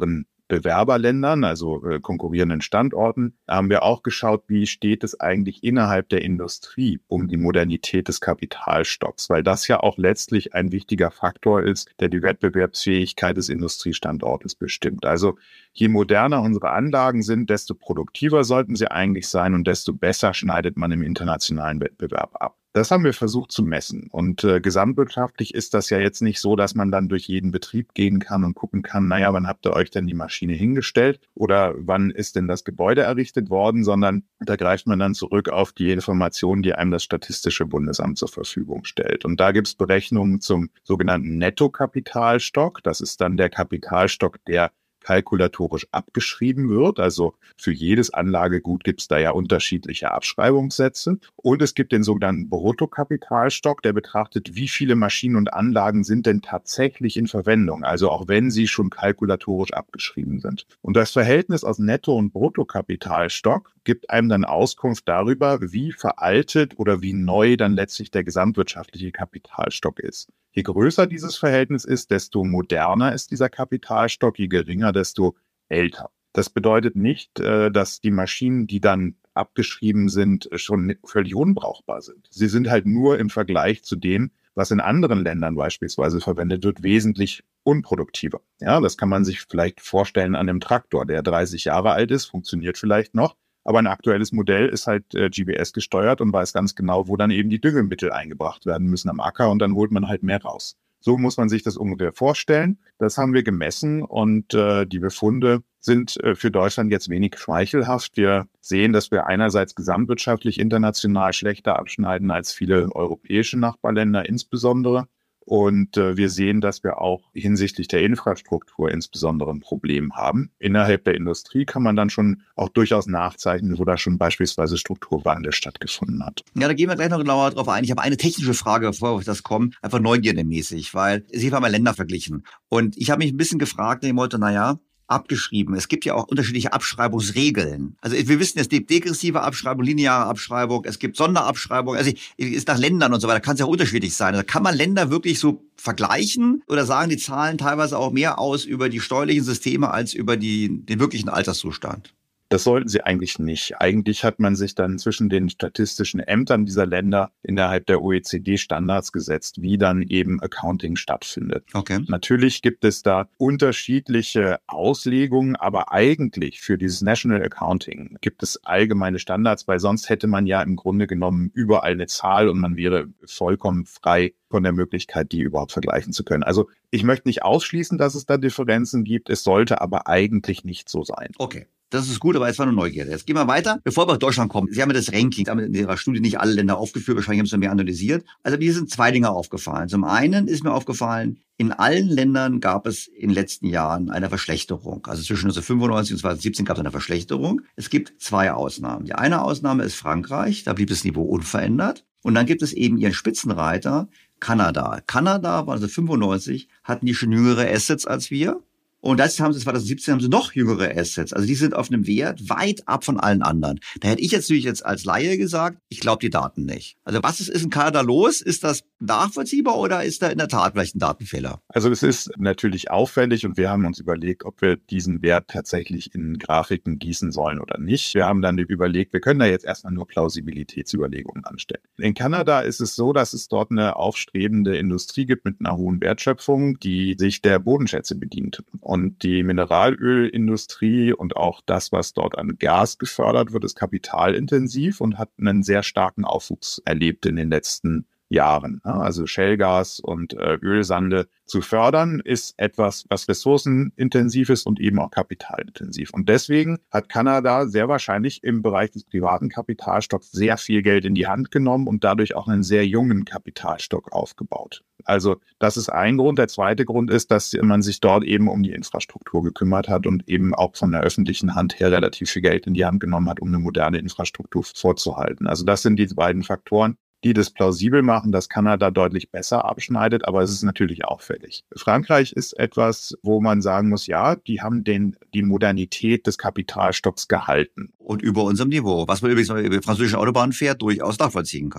Bewerberländern, also äh, konkurrierenden Standorten. Da haben wir auch geschaut, wie steht es eigentlich innerhalb der Industrie um die Modernität des Kapitalstocks, weil das ja auch letztlich ein wichtiger Faktor ist, der die Wettbewerbsfähigkeit des Industriestandortes bestimmt. Also je moderner unsere Anlagen sind, desto produktiver sollten sie eigentlich sein und desto besser schneidet man im internationalen Wettbewerb ab. Das haben wir versucht zu messen. Und äh, gesamtwirtschaftlich ist das ja jetzt nicht so, dass man dann durch jeden Betrieb gehen kann und gucken kann, naja, wann habt ihr euch denn die Maschine hingestellt oder wann ist denn das Gebäude errichtet worden, sondern da greift man dann zurück auf die Informationen, die einem das Statistische Bundesamt zur Verfügung stellt. Und da gibt es Berechnungen zum sogenannten Nettokapitalstock. Das ist dann der Kapitalstock, der kalkulatorisch abgeschrieben wird. Also für jedes Anlagegut gibt es da ja unterschiedliche Abschreibungssätze. Und es gibt den sogenannten Bruttokapitalstock, der betrachtet, wie viele Maschinen und Anlagen sind denn tatsächlich in Verwendung, also auch wenn sie schon kalkulatorisch abgeschrieben sind. Und das Verhältnis aus Netto- und Bruttokapitalstock gibt einem dann Auskunft darüber, wie veraltet oder wie neu dann letztlich der gesamtwirtschaftliche Kapitalstock ist. Je größer dieses Verhältnis ist, desto moderner ist dieser Kapitalstock, je geringer, desto älter. Das bedeutet nicht, dass die Maschinen, die dann abgeschrieben sind, schon völlig unbrauchbar sind. Sie sind halt nur im Vergleich zu dem, was in anderen Ländern beispielsweise verwendet wird, wesentlich unproduktiver. Ja, das kann man sich vielleicht vorstellen an einem Traktor, der dreißig Jahre alt ist, funktioniert vielleicht noch. Aber ein aktuelles Modell ist halt äh, G P S gesteuert und weiß ganz genau, wo dann eben die Düngemittel eingebracht werden müssen am Acker und dann holt man halt mehr raus. So muss man sich das ungefähr vorstellen. Das haben wir gemessen und äh, die Befunde sind äh, für Deutschland jetzt wenig schmeichelhaft. Wir sehen, dass wir einerseits gesamtwirtschaftlich international schlechter abschneiden als viele europäische Nachbarländer insbesondere. Und äh, wir sehen, dass wir auch hinsichtlich der Infrastruktur insbesondere ein Problem haben. Innerhalb der Industrie kann man dann schon auch durchaus nachzeichnen, wo da schon beispielsweise Strukturwandel stattgefunden hat. Ja, da gehen wir gleich noch genauer drauf ein. Ich habe eine technische Frage, bevor wir das kommen, einfach neugierdemäßig, weil Sie haben mal Länder verglichen. Und ich habe mich ein bisschen gefragt, ich wollte, naja, abgeschrieben. Es gibt ja auch unterschiedliche Abschreibungsregeln. Also wir wissen, es gibt degressive Abschreibung, lineare Abschreibung, es gibt Sonderabschreibung, also es ist nach Ländern und so weiter, kann es ja unterschiedlich sein. Also kann man Länder wirklich so vergleichen oder sagen die Zahlen teilweise auch mehr aus über die steuerlichen Systeme als über die, den wirklichen Alterszustand? Das sollten sie eigentlich nicht. Eigentlich hat man sich dann zwischen den statistischen Ämtern dieser Länder innerhalb der O E C D-Standards gesetzt, wie dann eben Accounting stattfindet. Okay. Natürlich gibt es da unterschiedliche Auslegungen, aber eigentlich für dieses National Accounting gibt es allgemeine Standards, weil sonst hätte man ja im Grunde genommen überall eine Zahl und man wäre vollkommen frei von der Möglichkeit, die überhaupt vergleichen zu können. Also ich möchte nicht ausschließen, dass es da Differenzen gibt, es sollte aber eigentlich nicht so sein. Okay. Das ist gut, aber jetzt war nur Neugierde. Jetzt gehen wir weiter. Bevor wir auf Deutschland kommen, Sie haben ja das Ranking, Sie haben in Ihrer Studie nicht alle Länder aufgeführt, wahrscheinlich haben Sie mehr analysiert. Also mir sind zwei Dinge aufgefallen. Zum einen ist mir aufgefallen, in allen Ländern gab es in den letzten Jahren eine Verschlechterung. Also zwischen neunzehnhundertfünfundneunzig und zweitausendsiebzehn gab es eine Verschlechterung. Es gibt zwei Ausnahmen. Die eine Ausnahme ist Frankreich, da blieb das Niveau unverändert. Und dann gibt es eben ihren Spitzenreiter Kanada. Kanada war also fünfundneunzig, hatten die schon jüngere Assets als wir. Und das haben sie zweitausendsiebzehn haben sie noch jüngere Assets. Also die sind auf einem Wert weit ab von allen anderen. Da hätte ich jetzt natürlich jetzt als Laie gesagt, ich glaube die Daten nicht. Also was ist, ist in Kanada los? Ist das nachvollziehbar oder ist da in der Tat vielleicht ein Datenfehler? Also es ist natürlich auffällig und wir haben uns überlegt, ob wir diesen Wert tatsächlich in Grafiken gießen sollen oder nicht. Wir haben dann überlegt, wir können da jetzt erstmal nur Plausibilitätsüberlegungen anstellen. In Kanada ist es so, dass es dort eine aufstrebende Industrie gibt mit einer hohen Wertschöpfung, die sich der Bodenschätze bedient. Und die Mineralölindustrie und auch das, was dort an Gas gefördert wird, ist kapitalintensiv und hat einen sehr starken Aufwuchs erlebt in den letzten Jahren. Also Shellgas und Ölsande zu fördern, ist etwas, was ressourcenintensiv ist und eben auch kapitalintensiv. Und deswegen hat Kanada sehr wahrscheinlich im Bereich des privaten Kapitalstocks sehr viel Geld in die Hand genommen und dadurch auch einen sehr jungen Kapitalstock aufgebaut. Also das ist ein Grund. Der zweite Grund ist, dass man sich dort eben um die Infrastruktur gekümmert hat und eben auch von der öffentlichen Hand her relativ viel Geld in die Hand genommen hat, um eine moderne Infrastruktur vorzuhalten. Also das sind die beiden Faktoren, die das plausibel machen, dass Kanada deutlich besser abschneidet, aber es ist natürlich auffällig. Frankreich ist etwas, wo man sagen muss, ja, die haben den, die Modernität des Kapitalstocks gehalten. Und über unserem Niveau, was man übrigens, wenn man über die französische Autobahn fährt, durchaus nachvollziehen kann.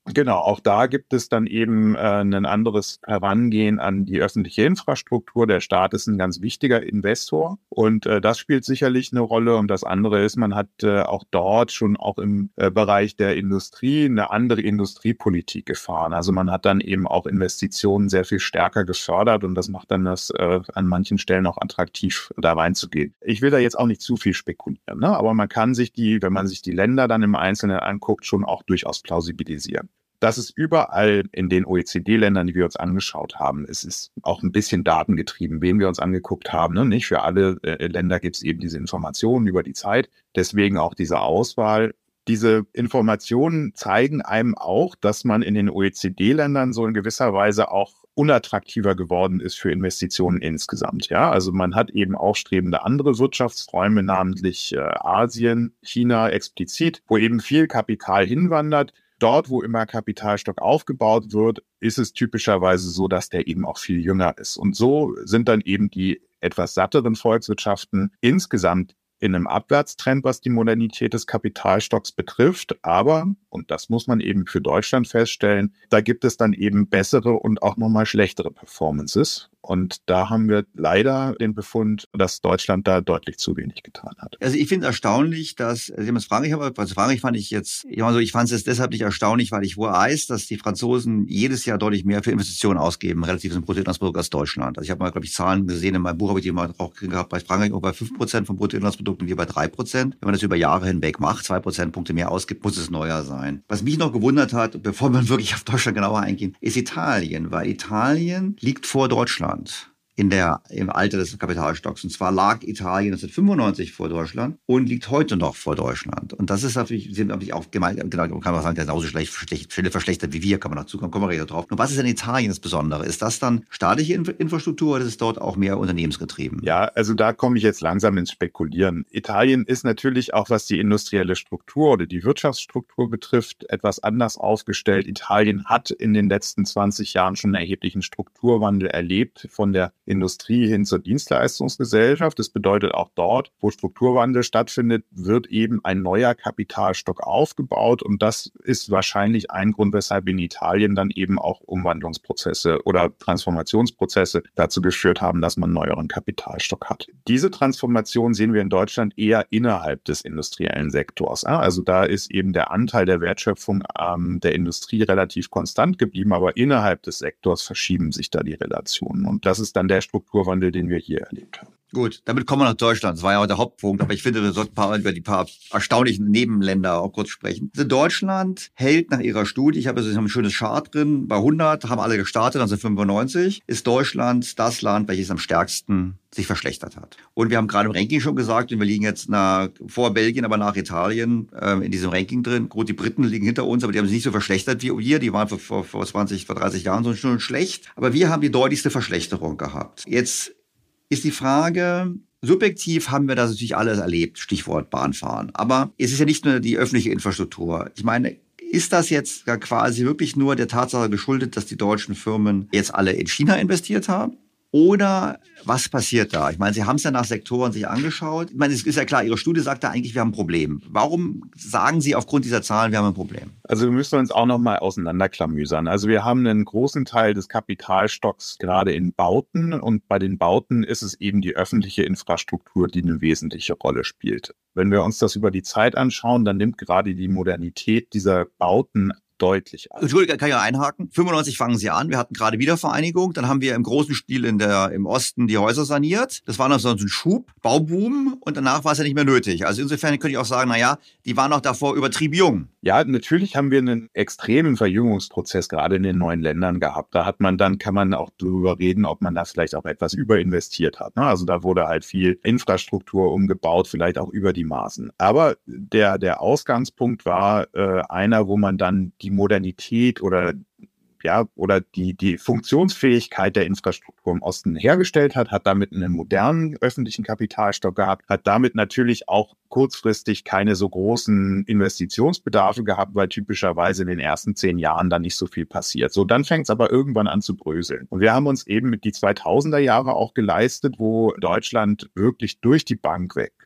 Genau, auch da gibt es dann eben äh, ein anderes Herangehen an die öffentliche Infrastruktur. Der Staat ist ein ganz wichtiger Investor und äh, das spielt sicherlich eine Rolle. Und das andere ist, man hat äh, auch dort schon auch im äh, Bereich der Industrie eine andere Industriepolitik gefahren. Also man hat dann eben auch Investitionen sehr viel stärker gefördert und das macht dann das äh, an manchen Stellen auch attraktiv, da reinzugehen. Ich will da jetzt auch nicht zu viel spekulieren, ne? Aber man kann sich die, wenn man sich die Länder dann im Einzelnen anguckt, schon auch durchaus plausibilisieren. Das ist überall in den O E C D-Ländern, die wir uns angeschaut haben. Es ist auch ein bisschen datengetrieben, wen wir uns angeguckt haben. Ne? Nicht für alle äh, Länder gibt es eben diese Informationen über die Zeit. Deswegen auch diese Auswahl. Diese Informationen zeigen einem auch, dass man in den O E C D-Ländern so in gewisser Weise auch unattraktiver geworden ist für Investitionen insgesamt. Ja, also man hat eben aufstrebende andere Wirtschaftsräume, namentlich äh, Asien, China explizit, wo eben viel Kapital hinwandert. Dort, wo immer Kapitalstock aufgebaut wird, ist es typischerweise so, dass der eben auch viel jünger ist. Und so sind dann eben die etwas satteren Volkswirtschaften insgesamt in einem Abwärtstrend, was die Modernität des Kapitalstocks betrifft. Aber, und das muss man eben für Deutschland feststellen, da gibt es dann eben bessere und auch nochmal schlechtere Performances. Und da haben wir leider den Befund, dass Deutschland da deutlich zu wenig getan hat. Also ich finde es erstaunlich, dass, also Frankreich, also Frankreich fand ich jetzt, ich meine so, ich fand es deshalb nicht erstaunlich, weil ich weiß, dass die Franzosen jedes Jahr deutlich mehr für Investitionen ausgeben, relativ zum Bruttoinlandsprodukt als Deutschland. Also ich habe mal, glaube ich, Zahlen gesehen, in meinem Buch habe ich die mal auch gehabt, bei Frankreich auch bei fünf Prozent vom Bruttoinlandsprodukt und wir bei drei Prozent. Wenn man das über Jahre hinweg macht, zwei Prozentpunkte mehr ausgibt, muss es neuer sein. Was mich noch gewundert hat, bevor man wirklich auf Deutschland genauer eingehen, ist Italien, weil Italien liegt vor Deutschland in der, im Alter des Kapitalstocks. Und zwar lag Italien neunzehnhundertfünfundneunzig vor Deutschland und liegt heute noch vor Deutschland. Und das ist natürlich, sind natürlich auch gemeint, genau, kann man sagen, der ist genauso schlecht, schlecht verschlechtert wie wir, kann man dazu kommen, kommen wir wieder drauf. Und was ist in Italien das Besondere? Ist das dann staatliche Infrastruktur oder ist es dort auch mehr unternehmensgetrieben? Ja, also da komme ich jetzt langsam ins Spekulieren. Italien ist natürlich auch, was die industrielle Struktur oder die Wirtschaftsstruktur betrifft, etwas anders aufgestellt. Italien hat in den letzten zwanzig Jahren schon einen erheblichen Strukturwandel erlebt, von der Industrie hin zur Dienstleistungsgesellschaft. Das bedeutet, auch dort, wo Strukturwandel stattfindet, wird eben ein neuer Kapitalstock aufgebaut. Und das ist wahrscheinlich ein Grund, weshalb in Italien dann eben auch Umwandlungsprozesse oder Transformationsprozesse dazu geführt haben, dass man einen neueren Kapitalstock hat. Diese Transformation sehen wir in Deutschland eher innerhalb des industriellen Sektors. Also da ist eben der Anteil der Wertschöpfung ähm, der Industrie relativ konstant geblieben, aber innerhalb des Sektors verschieben sich da die Relationen. Und das ist dann der Strukturwandel, den wir hier erlebt haben. Gut, damit kommen wir nach Deutschland. Das war ja auch der Hauptpunkt. Aber ich finde, wir sollten ein paar über die paar erstaunlichen Nebenländer auch kurz sprechen. Also Deutschland hält nach ihrer Studie, ich habe also ein schönes Chart drin, bei hundert haben alle gestartet, neunzehnhundertfünfundneunzig, ist Deutschland das Land, welches am stärksten sich verschlechtert hat. Und wir haben gerade im Ranking schon gesagt, und wir liegen jetzt nach, vor Belgien, aber nach Italien äh, in diesem Ranking drin. Gut, die Briten liegen hinter uns, aber die haben sich nicht so verschlechtert wie wir. Die waren vor, vor, vor zwanzig, vor dreißig Jahren so schon schlecht. Aber wir haben die deutlichste Verschlechterung gehabt. Jetzt ist die Frage, subjektiv haben wir das natürlich alles erlebt, Stichwort Bahnfahren. Aber es ist ja nicht nur die öffentliche Infrastruktur. Ich meine, ist das jetzt quasi wirklich nur der Tatsache geschuldet, dass die deutschen Firmen jetzt alle in China investiert haben? Oder was passiert da? Ich meine, Sie haben es ja nach Sektoren sich angeschaut. Ich meine, es ist ja klar, Ihre Studie sagt ja eigentlich, wir haben ein Problem. Warum sagen Sie aufgrund dieser Zahlen, wir haben ein Problem? Also wir müssen uns auch nochmal auseinanderklamüsern. Also wir haben einen großen Teil des Kapitalstocks gerade in Bauten und bei den Bauten ist es eben die öffentliche Infrastruktur, die eine wesentliche Rolle spielt. Wenn wir uns das über die Zeit anschauen, dann nimmt gerade die Modernität dieser Bauten deutlich an. Entschuldigung, kann ich einhaken? fünfundneunzig fangen Sie an. Wir hatten gerade Wiedervereinigung. Dann haben wir im großen Stil in der, im Osten die Häuser saniert. Das war noch so ein Schub, Bauboom. Und danach war es ja nicht mehr nötig. Also insofern könnte ich auch sagen, na ja, die waren auch davor übertrieben jung. Ja, natürlich haben wir einen extremen Verjüngungsprozess gerade in den neuen Ländern gehabt. Da hat man dann, kann man auch darüber reden, ob man da vielleicht auch etwas überinvestiert hat. Also da wurde halt viel Infrastruktur umgebaut, vielleicht auch über die Maßen. Aber der, der Ausgangspunkt war äh, einer, wo man dann die Modernität oder ja, oder die, die Funktionsfähigkeit der Infrastruktur im Osten hergestellt hat, hat damit einen modernen öffentlichen Kapitalstock gehabt, hat damit natürlich auch kurzfristig keine so großen Investitionsbedarfe gehabt, weil typischerweise in den ersten zehn Jahren dann nicht so viel passiert. So, dann fängt es aber irgendwann an zu bröseln. Und wir haben uns eben mit die zweitausender Jahre auch geleistet, wo Deutschland wirklich durch die Bank weg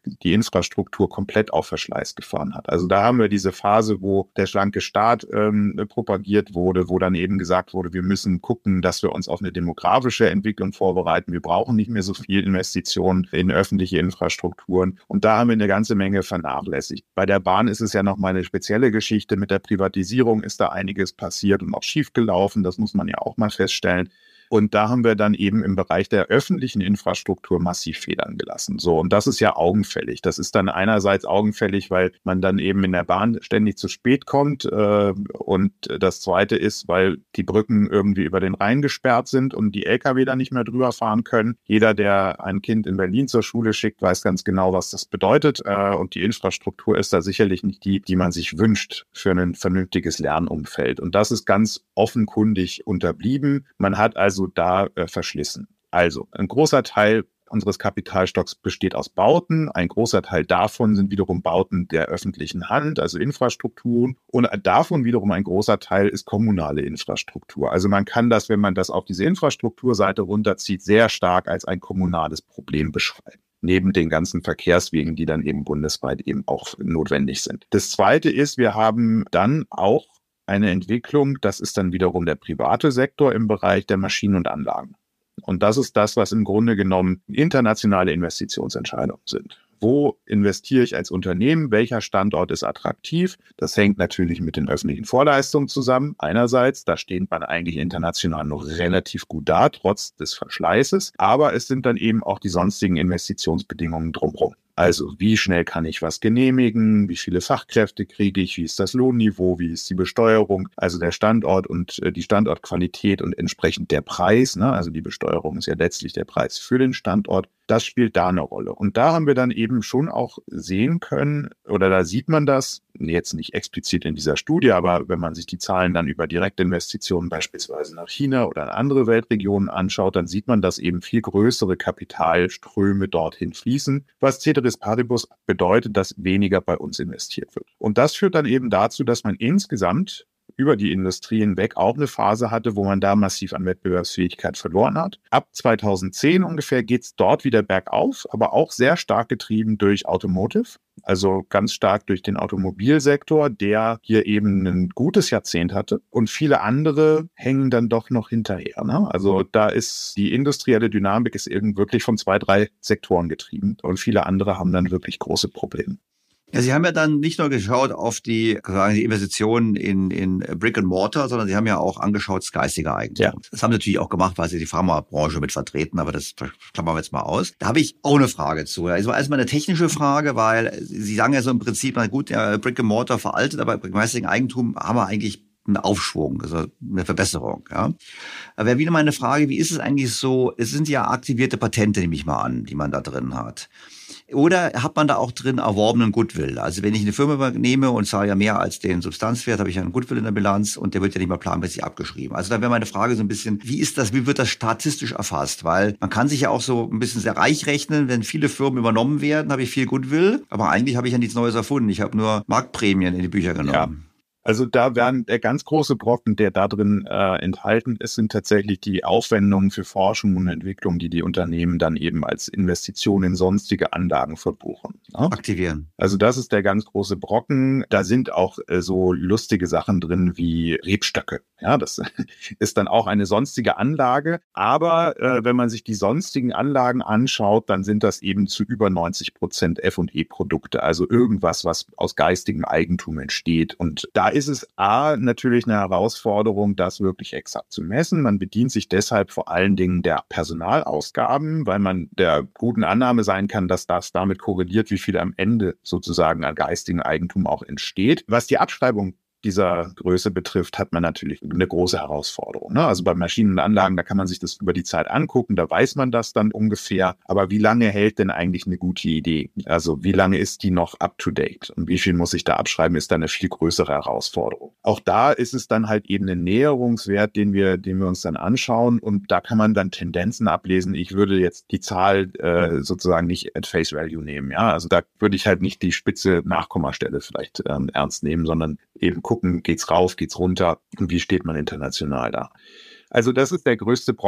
die Infrastruktur komplett auf Verschleiß gefahren hat. Also da haben wir diese Phase, wo der schlanke Staat ähm, propagiert wurde, wo dann eben gesagt wurde, wir müssen gucken, dass wir uns auf eine demografische Entwicklung vorbereiten. Wir brauchen nicht mehr so viel Investitionen in öffentliche Infrastrukturen. Und da haben wir eine ganze Menge vernachlässigt. Bei der Bahn ist es ja noch mal eine spezielle Geschichte. Mit der Privatisierung ist da einiges passiert und auch schiefgelaufen. Das muss man ja auch mal feststellen. Und da haben wir dann eben im Bereich der öffentlichen Infrastruktur massiv Federn gelassen. So, und das ist ja augenfällig. Das ist dann einerseits augenfällig, weil man dann eben in der Bahn ständig zu spät kommt. Äh, und das Zweite ist, weil die Brücken irgendwie über den Rhein gesperrt sind und die L K W da nicht mehr drüber fahren können. Jeder, der ein Kind in Berlin zur Schule schickt, weiß ganz genau, was das bedeutet. Äh, und die Infrastruktur ist da sicherlich nicht die, die man sich wünscht für ein vernünftiges Lernumfeld. Und das ist ganz offenkundig unterblieben. Man hat also Also da äh, verschlissen. Also ein großer Teil unseres Kapitalstocks besteht aus Bauten. Ein großer Teil davon sind wiederum Bauten der öffentlichen Hand, also Infrastrukturen. Und davon wiederum ein großer Teil ist kommunale Infrastruktur. Also man kann das, wenn man das auf diese Infrastrukturseite runterzieht, sehr stark als ein kommunales Problem beschreiben. Neben den ganzen Verkehrswegen, die dann eben bundesweit eben auch notwendig sind. Das Zweite ist, wir haben dann auch eine Entwicklung, das ist dann wiederum der private Sektor im Bereich der Maschinen und Anlagen. Und das ist das, was im Grunde genommen internationale Investitionsentscheidungen sind. Wo investiere ich als Unternehmen? Welcher Standort ist attraktiv? Das hängt natürlich mit den öffentlichen Vorleistungen zusammen. Einerseits, da steht man eigentlich international noch relativ gut da, trotz des Verschleißes. Aber es sind dann eben auch die sonstigen Investitionsbedingungen drumherum. Also wie schnell kann ich was genehmigen, wie viele Fachkräfte kriege ich, wie ist das Lohnniveau, wie ist die Besteuerung, also der Standort und äh, die Standortqualität und entsprechend der Preis, ne? Also die Besteuerung ist ja letztlich der Preis für den Standort, das spielt da eine Rolle. Und da haben wir dann eben schon auch sehen können, oder da sieht man das, jetzt nicht explizit in dieser Studie, aber wenn man sich die Zahlen dann über Direktinvestitionen beispielsweise nach China oder in andere Weltregionen anschaut, dann sieht man, dass eben viel größere Kapitalströme dorthin fließen, was Ceteris Paribus bedeutet, dass weniger bei uns investiert wird. Und das führt dann eben dazu, dass man insgesamt über die Industrie hinweg auch eine Phase hatte, wo man da massiv an Wettbewerbsfähigkeit verloren hat. Ab zweitausendzehn ungefähr geht es dort wieder bergauf, aber auch sehr stark getrieben durch Automotive, also ganz stark durch den Automobilsektor, der hier eben ein gutes Jahrzehnt hatte. Und viele andere hängen dann doch noch hinterher, ne? Also da ist die industrielle Dynamik ist eben wirklich von zwei, drei Sektoren getrieben und viele andere haben dann wirklich große Probleme. Ja, Sie haben ja dann nicht nur geschaut auf die, sagen die Investitionen in, in Brick and Mortar, sondern Sie haben ja auch angeschaut das geistige Eigentum. Ja. Das haben Sie natürlich auch gemacht, weil Sie die Pharmabranche mit vertreten, aber das klammern wir jetzt mal aus. Da habe ich auch eine Frage zu. Also erstmal eine technische Frage, weil Sie sagen ja so im Prinzip, na gut, ja, Brick and Mortar veraltet, aber beim geistigen Eigentum haben wir eigentlich einen Aufschwung, also eine Verbesserung. Ja. Aber wäre wieder meine Frage, wie ist es eigentlich so, es sind ja aktivierte Patente, nehme ich mal an, die man da drin hat. Oder hat man da auch drin erworbenen Goodwill? Also wenn ich eine Firma übernehme und zahle ja mehr als den Substanzwert, habe ich ja einen Goodwill in der Bilanz und der wird ja nicht mehr planmäßig abgeschrieben. Also da wäre meine Frage so ein bisschen, wie ist das, wie wird das statistisch erfasst? Weil man kann sich ja auch so ein bisschen sehr reich rechnen, wenn viele Firmen übernommen werden, habe ich viel Goodwill, aber eigentlich habe ich ja nichts Neues erfunden. Ich habe nur Marktprämien in die Bücher genommen. Ja. Also da werden der ganz große Brocken, der da drin äh, enthalten ist, sind tatsächlich die Aufwendungen für Forschung und Entwicklung, die die Unternehmen dann eben als Investition in sonstige Anlagen verbuchen. Ne? Aktivieren. Also das ist der ganz große Brocken. Da sind auch äh, so lustige Sachen drin wie Rebstöcke. Ja, das ist dann auch eine sonstige Anlage. Aber äh, wenn man sich die sonstigen Anlagen anschaut, dann sind das eben zu über neunzig Prozent F und E-Produkte. Also irgendwas, was aus geistigem Eigentum entsteht. Und da ist es A, natürlich eine Herausforderung, das wirklich exakt zu messen. Man bedient sich deshalb vor allen Dingen der Personalausgaben, weil man der guten Annahme sein kann, dass das damit korreliert, wie viel am Ende sozusagen an geistigem Eigentum auch entsteht. Was die Abschreibung dieser Größe betrifft, hat man natürlich eine große Herausforderung. Ne? Also bei Maschinen und Anlagen, da kann man sich das über die Zeit angucken, da weiß man das dann ungefähr. Aber wie lange hält denn eigentlich eine gute Idee? Also wie lange ist die noch up to date? Und wie viel muss ich da abschreiben, ist dann eine viel größere Herausforderung. Auch da ist es dann halt eben ein Näherungswert, den wir, den wir uns dann anschauen. Und da kann man dann Tendenzen ablesen. Ich würde jetzt die Zahl äh, sozusagen nicht at face value nehmen. Ja, also da würde ich halt nicht die spitze Nachkommastelle vielleicht ähm, ernst nehmen, sondern eben gucken, geht's rauf, geht's runter und wie steht man international da. Also das ist der größte Brocken.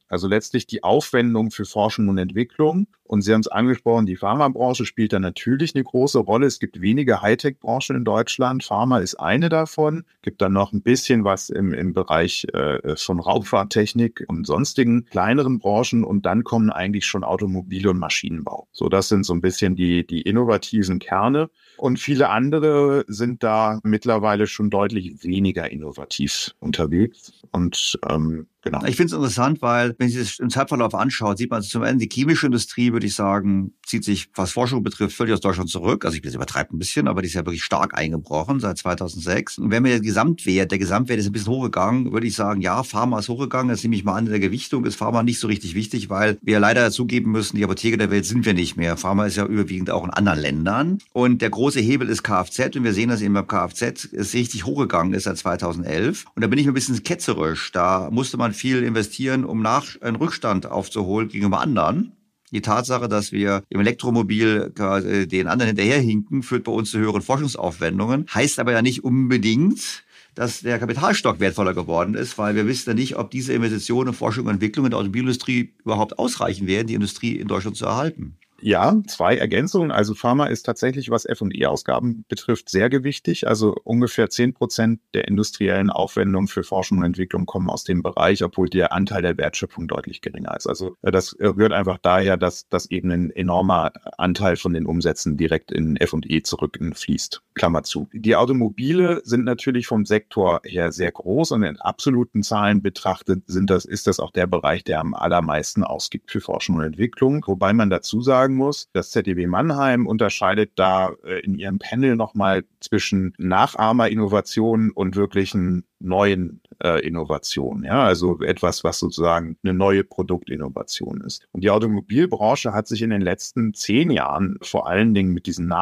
Also letztlich die Aufwendung für Forschung und Entwicklung. Und Sie haben es angesprochen, die Pharmabranche spielt da natürlich eine große Rolle. Es gibt wenige Hightech-Branchen in Deutschland. Pharma ist eine davon. Es gibt dann noch ein bisschen was im, im Bereich äh, von Raumfahrttechnik und sonstigen kleineren Branchen. Und dann kommen eigentlich schon Automobile und Maschinenbau. So, das sind so ein bisschen die, die innovativen Kerne. Und viele andere sind da mittlerweile schon deutlich weniger innovativ unterwegs. Und ähm, genau. Ich finde es interessant, weil, wenn Sie es im Zeitverlauf anschaut, sieht man zum einen, die chemische Industrie, würde ich sagen, zieht sich, was Forschung betrifft, völlig aus Deutschland zurück. Also ich bin jetzt übertreibt ein bisschen, aber die ist ja wirklich stark eingebrochen seit zweitausendsechs. Und wenn wir den Gesamtwert, der Gesamtwert ist ein bisschen hochgegangen, würde ich sagen, ja, Pharma ist hochgegangen. Jetzt nehme ich mal an, in der Gewichtung ist Pharma nicht so richtig wichtig, weil wir leider zugeben müssen, die Apotheke der Welt sind wir nicht mehr. Pharma ist ja überwiegend auch in anderen Ländern. Und der große Hebel ist Kfz. Und wir sehen, dass eben beim Kfz es richtig hochgegangen ist seit zweitausendelf. Und da bin ich mir ein bisschen ketzerisch. Da musste man viel investieren, um nach einen Rückstand aufzuholen gegenüber anderen. Die Tatsache, dass wir im Elektromobil den anderen hinterherhinken, führt bei uns zu höheren Forschungsaufwendungen. Heißt aber ja nicht unbedingt, dass der Kapitalstock wertvoller geworden ist, weil wir wissen ja nicht, ob diese Investitionen in Forschung und Entwicklung in der Automobilindustrie überhaupt ausreichen werden, die Industrie in Deutschland zu erhalten. Ja, zwei Ergänzungen. Also Pharma ist tatsächlich, was F und E-Ausgaben betrifft, sehr gewichtig. Also ungefähr zehn Prozent der industriellen Aufwendungen für Forschung und Entwicklung kommen aus dem Bereich, obwohl der Anteil der Wertschöpfung deutlich geringer ist. Also das rührt einfach daher, dass, dass eben ein enormer Anteil von den Umsätzen direkt in F und E zurückfließt. Klammer zu. Die Automobile sind natürlich vom Sektor her sehr groß und in absoluten Zahlen betrachtet sind das, ist das auch der Bereich, der am allermeisten ausgibt für Forschung und Entwicklung. Wobei man dazu sagen muss, das Z E W Mannheim unterscheidet da äh, in ihrem Panel nochmal zwischen Nachahmerinnovationen und wirklichen neuen äh, Innovationen. Ja, also etwas, was sozusagen eine neue Produktinnovation ist. Und die Automobilbranche hat sich in den letzten zehn Jahren vor allen Dingen mit diesen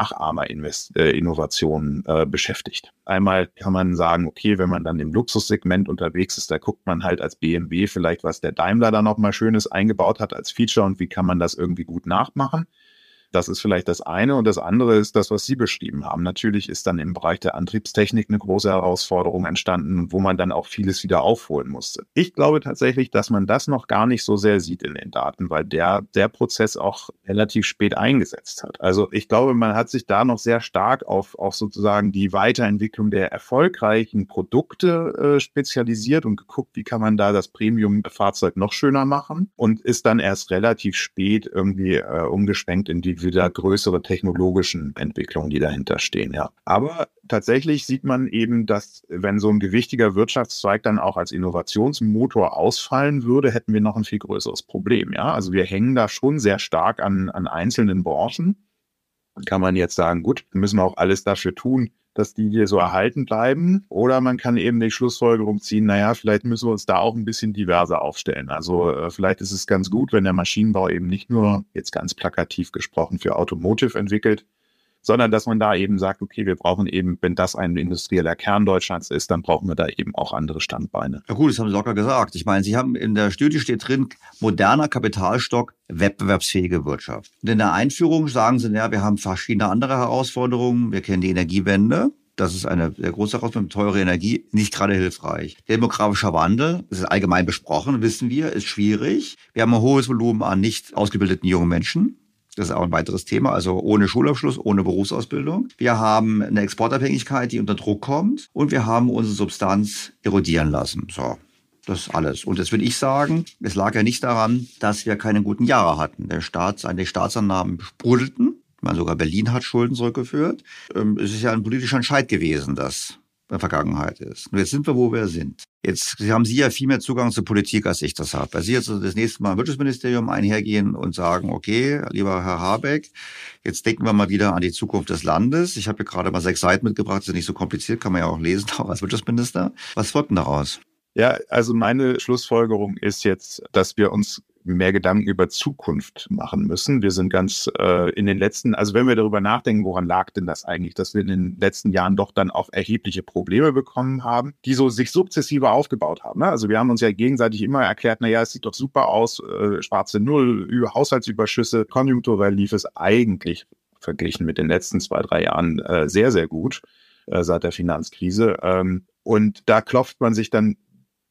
Nachahmerinnovationen äh, beschäftigt. Einmal kann man sagen, okay, wenn man dann im Luxussegment unterwegs ist, da guckt man halt als B M W vielleicht, was der Daimler da nochmal Schönes eingebaut hat als Feature und wie kann man das irgendwie gut nachmachen. Das ist vielleicht das eine. Und das andere ist das, was Sie beschrieben haben. Natürlich ist dann im Bereich der Antriebstechnik eine große Herausforderung entstanden, wo man dann auch vieles wieder aufholen musste. Ich glaube tatsächlich, dass man das noch gar nicht so sehr sieht in den Daten, weil der, der Prozess auch relativ spät eingesetzt hat. Also ich glaube, man hat sich da noch sehr stark auf, auf sozusagen die Weiterentwicklung der erfolgreichen Produkte äh, spezialisiert und geguckt, wie kann man da das Premium-Fahrzeug noch schöner machen und ist dann erst relativ spät irgendwie äh, umgeschwenkt in die wieder größere technologischen Entwicklungen, die dahinter stehen, ja. Aber tatsächlich sieht man eben, dass wenn so ein gewichtiger Wirtschaftszweig dann auch als Innovationsmotor ausfallen würde, hätten wir noch ein viel größeres Problem, ja. Also wir hängen da schon sehr stark an, an einzelnen Branchen. Kann man jetzt sagen, gut, müssen wir auch alles dafür tun, dass die hier so erhalten bleiben. Oder man kann eben die Schlussfolgerung ziehen, naja, vielleicht müssen wir uns da auch ein bisschen diverser aufstellen. Also äh, vielleicht ist es ganz gut, wenn der Maschinenbau eben nicht nur, jetzt ganz plakativ gesprochen, für Automotive entwickelt, sondern dass man da eben sagt, okay, wir brauchen eben, wenn das ein industrieller Kern Deutschlands ist, dann brauchen wir da eben auch andere Standbeine. Ja gut, das haben Sie locker gesagt. Ich meine, Sie haben in der Studie steht drin, moderner Kapitalstock, wettbewerbsfähige Wirtschaft. Und in der Einführung sagen Sie, ja, wir haben verschiedene andere Herausforderungen. Wir kennen die Energiewende. Das ist eine sehr große Herausforderung, teure Energie, nicht gerade hilfreich. Der demografische Wandel, das ist allgemein besprochen, wissen wir, ist schwierig. Wir haben ein hohes Volumen an nicht ausgebildeten jungen Menschen. Das ist auch ein weiteres Thema, also ohne Schulabschluss, ohne Berufsausbildung. Wir haben eine Exportabhängigkeit, die unter Druck kommt und wir haben unsere Substanz erodieren lassen. So, das ist alles. Und jetzt würde ich sagen, es lag ja nicht daran, dass wir keine guten Jahre hatten. Der Staats, die Staatsannahmen sprudelten. Man sogar Berlin hat Schulden zurückgeführt. Es ist ja ein politischer Entscheid gewesen, das in der Vergangenheit ist. Und jetzt sind wir, wo wir sind. Jetzt haben Sie ja viel mehr Zugang zur Politik, als ich das habe. Weil Sie jetzt das nächste Mal im Wirtschaftsministerium einhergehen und sagen, okay, lieber Herr Habeck, jetzt denken wir mal wieder an die Zukunft des Landes. Ich habe hier gerade mal sechs Seiten mitgebracht, das ist nicht so kompliziert, kann man ja auch lesen, auch als Wirtschaftsminister. Was folgt denn daraus? Ja, also meine Schlussfolgerung ist jetzt, dass wir uns mehr Gedanken über Zukunft machen müssen. Wir sind ganz äh, in den letzten, also wenn wir darüber nachdenken, woran lag denn das eigentlich, dass wir in den letzten Jahren doch dann auch erhebliche Probleme bekommen haben, die so sich sukzessive aufgebaut haben. Ne? Also wir haben uns ja gegenseitig immer erklärt, naja, es sieht doch super aus, äh, schwarze Null, über Haushaltsüberschüsse, konjunkturell lief es eigentlich verglichen mit den letzten zwei, drei Jahren äh, sehr, sehr gut äh, seit der Finanzkrise. Ähm, und da klopft man sich dann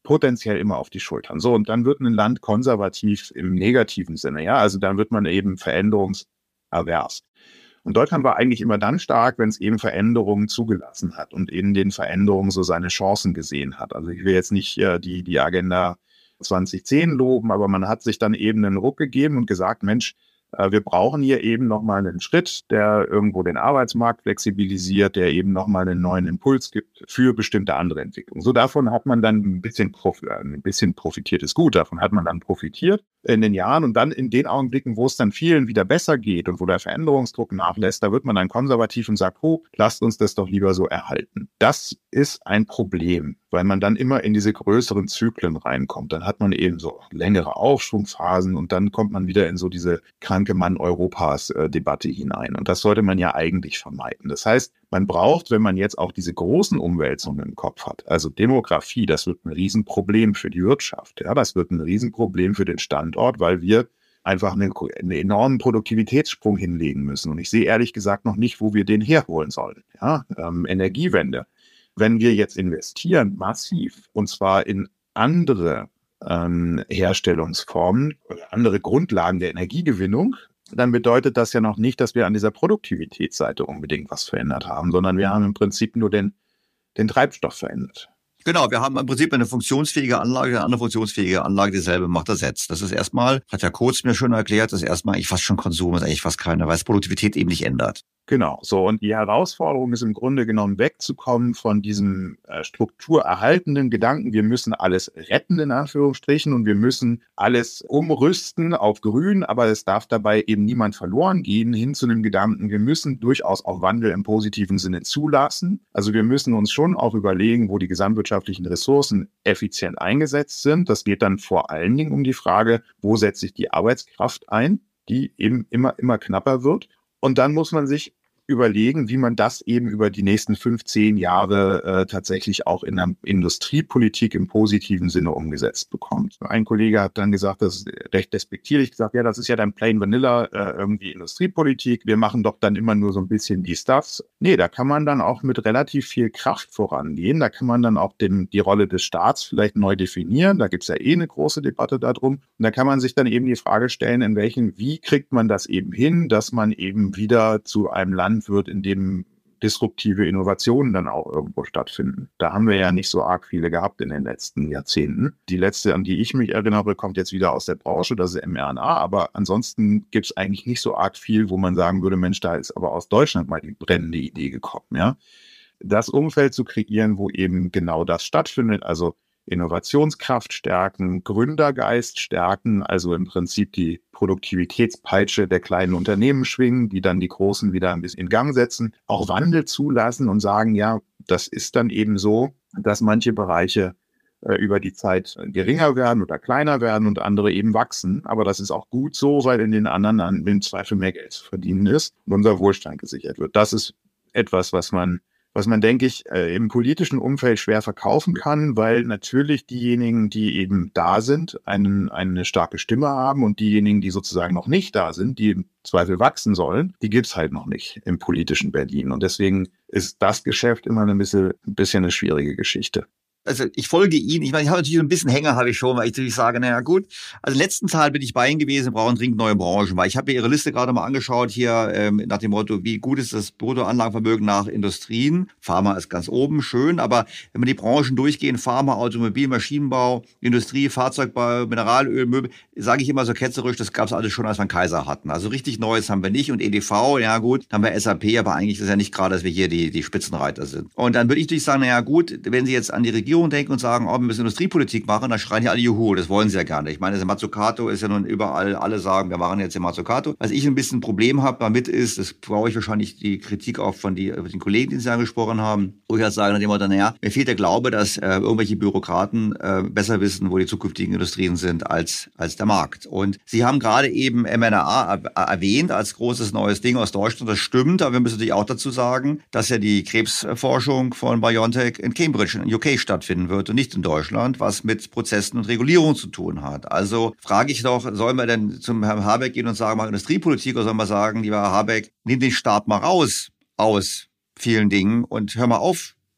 potenziell immer auf die Schultern. So, und dann wird ein Land konservativ im negativen Sinne, ja, also dann wird man eben veränderungsavers. Und Deutschland war eigentlich immer dann stark, wenn es eben Veränderungen zugelassen hat und in den Veränderungen so seine Chancen gesehen hat. Also ich will jetzt nicht äh, die, die Agenda zwanzig zehn loben, aber man hat sich dann eben einen Ruck gegeben und gesagt, Mensch, äh, wir brauchen hier eben nochmal einen Schritt, der irgendwo den Arbeitsmarkt flexibilisiert, der eben nochmal einen neuen Impuls gibt für bestimmte andere Entwicklungen. So davon hat man dann ein bisschen, prof- ein bisschen profitiert, ist gut, davon hat man dann profitiert in den Jahren und dann in den Augenblicken, wo es dann vielen wieder besser geht und wo der Veränderungsdruck nachlässt, da wird man dann konservativ und sagt, oh, lasst uns das doch lieber so erhalten. Das ist ein Problem, weil man dann immer in diese größeren Zyklen reinkommt. Dann hat man eben so längere Aufschwungphasen und dann kommt man wieder in so diese kranke Mann-Europas-Debatte hinein. Und das sollte man ja eigentlich vermeiden. Das heißt, man braucht, wenn man jetzt auch diese großen Umwälzungen im Kopf hat, also Demografie, das wird ein Riesenproblem für die Wirtschaft. Ja, das wird ein Riesenproblem für den Standort, weil wir einfach einen, einen enormen Produktivitätssprung hinlegen müssen. Und ich sehe ehrlich gesagt noch nicht, wo wir den herholen sollen. Ja, ähm, Energiewende. Wenn wir jetzt investieren, massiv, und zwar in andere ähm, Herstellungsformen, andere Grundlagen der Energiegewinnung, dann bedeutet das ja noch nicht, dass wir an dieser Produktivitätsseite unbedingt was verändert haben, sondern wir haben im Prinzip nur den, den Treibstoff verändert. Genau, wir haben im Prinzip eine funktionsfähige Anlage, eine andere funktionsfähige Anlage, dieselbe macht ersetzt. Das ist erstmal, hat ja Kurz mir schon erklärt, das ist erstmal eigentlich fast schon Konsum, ist eigentlich fast keiner, weil es Produktivität eben nicht ändert. Genau, so. Und die Herausforderung ist im Grunde genommen wegzukommen von diesem äh, strukturerhaltenden Gedanken, wir müssen alles retten, in Anführungsstrichen, und wir müssen alles umrüsten auf grün, aber es darf dabei eben niemand verloren gehen, hin zu dem Gedanken, wir müssen durchaus auch Wandel im positiven Sinne zulassen. Also wir müssen uns schon auch überlegen, wo die gesamtwirtschaftlichen Ressourcen effizient eingesetzt sind. Das geht dann vor allen Dingen um die Frage, wo setze ich die Arbeitskraft ein, die eben immer, immer knapper wird. Und dann muss man sich überlegen, wie man das eben über die nächsten fünfzehn Jahre äh, tatsächlich auch in der Industriepolitik im positiven Sinne umgesetzt bekommt. Ein Kollege hat dann gesagt, das ist recht despektierlich gesagt, ja, das ist ja dann plain vanilla äh, irgendwie Industriepolitik. Wir machen doch dann immer nur so ein bisschen die Stuffs. Nee, da kann man dann auch mit relativ viel Kraft vorangehen. Da kann man dann auch dem, die Rolle des Staats vielleicht neu definieren. Da gibt es ja eh eine große Debatte darum. Und da kann man sich dann eben die Frage stellen, in welchen, wie kriegt man das eben hin, dass man eben wieder zu einem Land wird, in dem disruptive Innovationen dann auch irgendwo stattfinden. Da haben wir ja nicht so arg viele gehabt in den letzten Jahrzehnten. Die letzte, an die ich mich erinnere, kommt jetzt wieder aus der Branche, das ist mRNA, aber ansonsten gibt es eigentlich nicht so arg viel, wo man sagen würde, Mensch, da ist aber aus Deutschland mal die brennende Idee gekommen. Ja? Das Umfeld zu kreieren, wo eben genau das stattfindet, also Innovationskraft stärken, Gründergeist stärken, also im Prinzip die Produktivitätspeitsche der kleinen Unternehmen schwingen, die dann die großen wieder ein bisschen in Gang setzen, auch Wandel zulassen und sagen, ja, das ist dann eben so, dass manche Bereiche äh, über die Zeit geringer werden oder kleiner werden und andere eben wachsen. Aber das ist auch gut so, weil in den anderen dann im Zweifel mehr Geld zu verdienen ist und unser Wohlstand gesichert wird. Das ist etwas, was man was man, denke ich, im politischen Umfeld schwer verkaufen kann, weil natürlich diejenigen, die eben da sind, einen, eine starke Stimme haben und diejenigen, die sozusagen noch nicht da sind, die im Zweifel wachsen sollen, die gibt's halt noch nicht im politischen Berlin. Und deswegen ist das Geschäft immer ein bisschen, ein bisschen eine schwierige Geschichte. Also ich folge Ihnen. Ich meine, ich habe natürlich so ein bisschen Hänger, habe ich schon, weil ich natürlich sage, naja gut, also in letzten Zahl bin ich bei Ihnen gewesen, brauchen dringend neue Branchen, weil ich habe mir Ihre Liste gerade mal angeschaut hier ähm, nach dem Motto, wie gut ist das Bruttoanlagenvermögen nach Industrien. Pharma ist ganz oben, schön, aber wenn wir die Branchen durchgehen, Pharma, Automobil, Maschinenbau, Industrie, Fahrzeugbau, Mineralöl, Möbel, sage ich immer so ketzerisch, das gab es alles schon, als wir einen Kaiser hatten. Also richtig Neues haben wir nicht und E D V, ja gut, dann haben wir S A P, aber eigentlich ist es ja nicht gerade, dass wir hier die, die Spitzenreiter sind. Und dann würde ich natürlich sagen, naja gut, wenn Sie jetzt an die Regierung denken und sagen, oh, wir müssen Industriepolitik machen, dann schreien hier alle Juhu, das wollen sie ja gar nicht. Ich meine, das Mazzucato ist ja nun überall, alle sagen, wir machen jetzt den Mazzucato. Was ich ein bisschen ein Problem habe damit ist, das brauche ich wahrscheinlich die Kritik auch von die, den Kollegen, die Sie angesprochen haben, wo ich halt sage, nachdem wir naja, mir fehlt der Glaube, dass äh, irgendwelche Bürokraten äh, besser wissen, wo die zukünftigen Industrien sind, als als der Markt. Und Sie haben gerade eben mRNA erwähnt als großes neues Ding aus Deutschland, das stimmt, aber wir müssen natürlich auch dazu sagen, dass ja die Krebsforschung von BioNTech in Cambridge in U K stattfinden wird und nicht in Deutschland, was mit Prozessen und Regulierung zu tun hat. Also frage ich doch, sollen wir denn zum Herrn Habeck gehen und sagen, mal Industriepolitik, oder sollen wir sagen, lieber Herr Habeck, nimm den Staat mal raus aus vielen Dingen und hör mal auf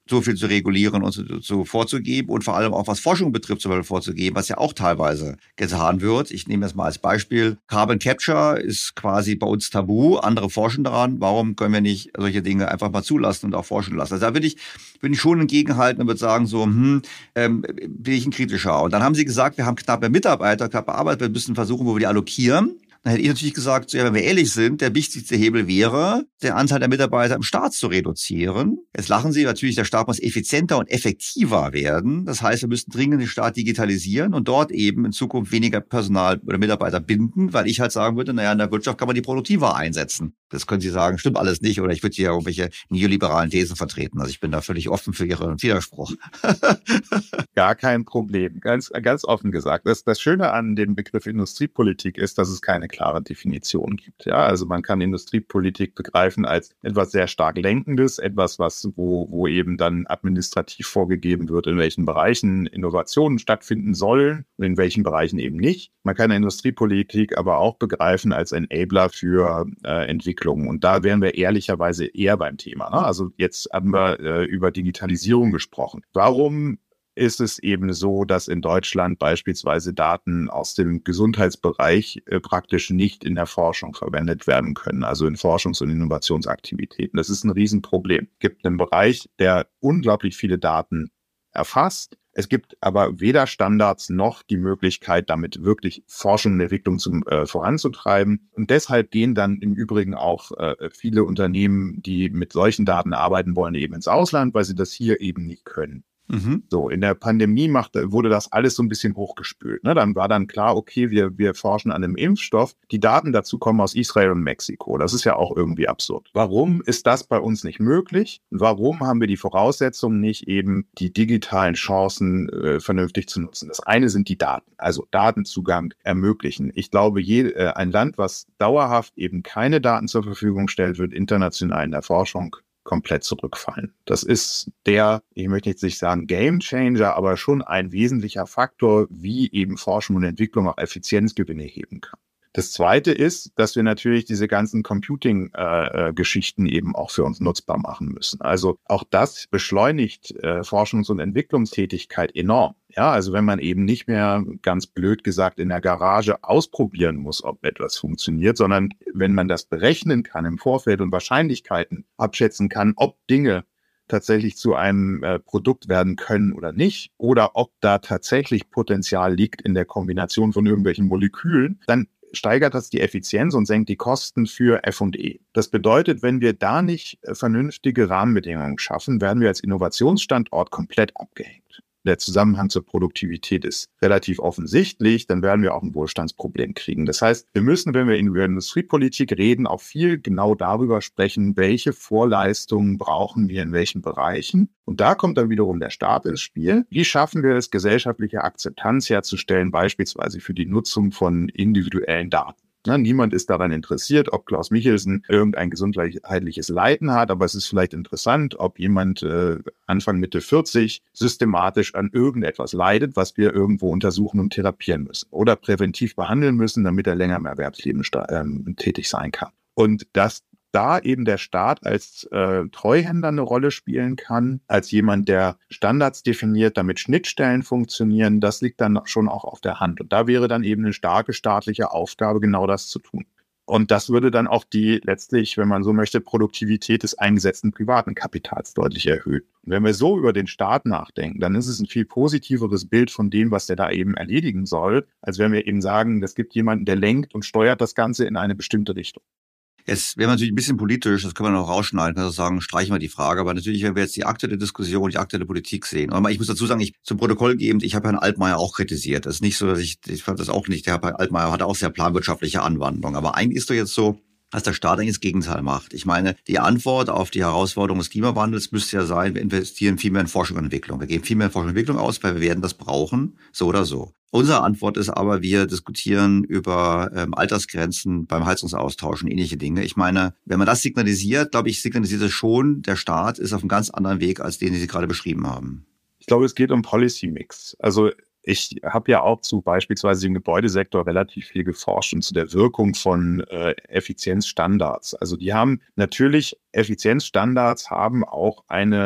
so viel zu regulieren und so, so vorzugeben und vor allem auch was Forschung betrifft, zum Beispiel vorzugeben, was ja auch teilweise getan wird. Ich nehme das mal als Beispiel. Carbon Capture ist quasi bei uns tabu. Andere forschen daran. Warum können wir nicht solche Dinge einfach mal zulassen und auch forschen lassen? Also da würde ich, würde ich schon entgegenhalten und würde sagen so, hm, ähm, bin ich ein kritischer. Und dann haben sie gesagt, wir haben knappe Mitarbeiter, knappe Arbeit, wir müssen versuchen, wo wir die allokieren. Dann hätte ich natürlich gesagt, so, ja, wenn wir ehrlich sind, der wichtigste Hebel wäre, den Anteil der Mitarbeiter im Staat zu reduzieren. Jetzt lachen Sie natürlich, der Staat muss effizienter und effektiver werden. Das heißt, wir müssen dringend den Staat digitalisieren und dort eben in Zukunft weniger Personal oder Mitarbeiter binden, weil ich halt sagen würde, naja, in der Wirtschaft kann man die produktiver einsetzen. Das können Sie sagen, stimmt alles nicht, oder ich würde hier irgendwelche neoliberalen Thesen vertreten. Also ich bin da völlig offen für Ihren Widerspruch. Gar kein Problem. Ganz, ganz offen gesagt. Das, das Schöne an dem Begriff Industriepolitik ist, dass es keine klare Definition gibt. Ja, also man kann Industriepolitik begreifen als etwas sehr stark Lenkendes, etwas, was, wo, wo eben dann administrativ vorgegeben wird, in welchen Bereichen Innovationen stattfinden sollen und in welchen Bereichen eben nicht. Man kann Industriepolitik aber auch begreifen als Enabler für äh, Entwicklung. Und da wären wir ehrlicherweise eher beim Thema. Ne? Also jetzt haben wir äh, über Digitalisierung gesprochen. Warum ist es eben so, dass in Deutschland beispielsweise Daten aus dem Gesundheitsbereich äh, praktisch nicht in der Forschung verwendet werden können, also in Forschungs- und Innovationsaktivitäten. Das ist ein Riesenproblem. Es gibt einen Bereich, der unglaublich viele Daten erfasst. Es gibt aber weder Standards noch die Möglichkeit, damit wirklich Forschung und Entwicklung zum, äh, voranzutreiben. Und deshalb gehen dann im Übrigen auch äh, viele Unternehmen, die mit solchen Daten arbeiten wollen, eben ins Ausland, weil sie das hier eben nicht können. Mhm. So, in der Pandemie machte, wurde das alles so ein bisschen hochgespült. Ne? Dann war dann klar, okay, wir, wir forschen an einem Impfstoff. Die Daten dazu kommen aus Israel und Mexiko. Das ist ja auch irgendwie absurd. Warum ist das bei uns nicht möglich? Warum haben wir die Voraussetzungen nicht, eben die digitalen Chancen äh, vernünftig zu nutzen? Das eine sind die Daten, also Datenzugang ermöglichen. Ich glaube, je, äh, ein Land, was dauerhaft eben keine Daten zur Verfügung stellt, wird international in der Forschung komplett zurückfallen. Das ist der, ich möchte jetzt nicht sagen Gamechanger, aber schon ein wesentlicher Faktor, wie eben Forschung und Entwicklung auch Effizienzgewinne heben kann. Das Zweite ist, dass wir natürlich diese ganzen Computing-Geschichten äh, eben auch für uns nutzbar machen müssen. Also auch das beschleunigt äh, Forschungs- und Entwicklungstätigkeit enorm. Ja, also wenn man eben nicht mehr, ganz blöd gesagt, in der Garage ausprobieren muss, ob etwas funktioniert, sondern wenn man das berechnen kann im Vorfeld und Wahrscheinlichkeiten abschätzen kann, ob Dinge tatsächlich zu einem äh, Produkt werden können oder nicht, oder ob da tatsächlich Potenzial liegt in der Kombination von irgendwelchen Molekülen, dann steigert das die Effizienz und senkt die Kosten für F und E. Das bedeutet, wenn wir da nicht vernünftige Rahmenbedingungen schaffen, werden wir als Innovationsstandort komplett abgehängt. Der Zusammenhang zur Produktivität ist relativ offensichtlich, dann werden wir auch ein Wohlstandsproblem kriegen. Das heißt, wir müssen, wenn wir über Industriepolitik reden, auch viel genau darüber sprechen, welche Vorleistungen brauchen wir in welchen Bereichen. Und da kommt dann wiederum der Staat ins Spiel. Wie schaffen wir es, gesellschaftliche Akzeptanz herzustellen, beispielsweise für die Nutzung von individuellen Daten? Na, niemand ist daran interessiert, ob Klaus Michelsen irgendein gesundheitliches Leiden hat, aber es ist vielleicht interessant, ob jemand äh, Anfang Mitte vierzig systematisch an irgendetwas leidet, was wir irgendwo untersuchen und therapieren müssen oder präventiv behandeln müssen, damit er länger im Erwerbsleben ähm, tätig sein kann. Und das da eben der Staat als äh, Treuhänder eine Rolle spielen kann, als jemand, der Standards definiert, damit Schnittstellen funktionieren, das liegt dann schon auch auf der Hand. Und da wäre dann eben eine starke staatliche Aufgabe, genau das zu tun. Und das würde dann auch die letztlich, wenn man so möchte, Produktivität des eingesetzten privaten Kapitals deutlich erhöhen. Und wenn wir so über den Staat nachdenken, dann ist es ein viel positiveres Bild von dem, was der da eben erledigen soll, als wenn wir eben sagen, es gibt jemanden, der lenkt und steuert das Ganze in eine bestimmte Richtung. Jetzt wäre natürlich ein bisschen politisch, das können wir noch rausschneiden, kann ich sagen, streichen wir die Frage, aber natürlich, wenn wir jetzt die aktuelle Diskussion, die aktuelle Politik sehen, aber ich muss dazu sagen, ich zum Protokoll geben, ich habe Herrn Altmaier auch kritisiert. Es ist nicht so, dass ich, ich fand das auch nicht, der Herr Altmaier hatte auch sehr planwirtschaftliche Anwandlung, aber eigentlich ist doch jetzt so, dass der Staat eigentlich das Gegenteil macht. Ich meine, die Antwort auf die Herausforderung des Klimawandels müsste ja sein, wir investieren viel mehr in Forschung und Entwicklung. Wir geben viel mehr in Forschung und Entwicklung aus, weil wir werden das brauchen, so oder so. Unsere Antwort ist aber, wir diskutieren über ähm, Altersgrenzen beim Heizungsaustausch und ähnliche Dinge. Ich meine, wenn man das signalisiert, glaube ich, signalisiert es schon, der Staat ist auf einem ganz anderen Weg, als den, den Sie gerade beschrieben haben. Ich glaube, es geht um Policy Mix. Also ich habe ja auch zu beispielsweise dem Gebäudesektor relativ viel geforscht und zu der Wirkung von äh, Effizienzstandards. Also die haben natürlich, Effizienzstandards haben auch eine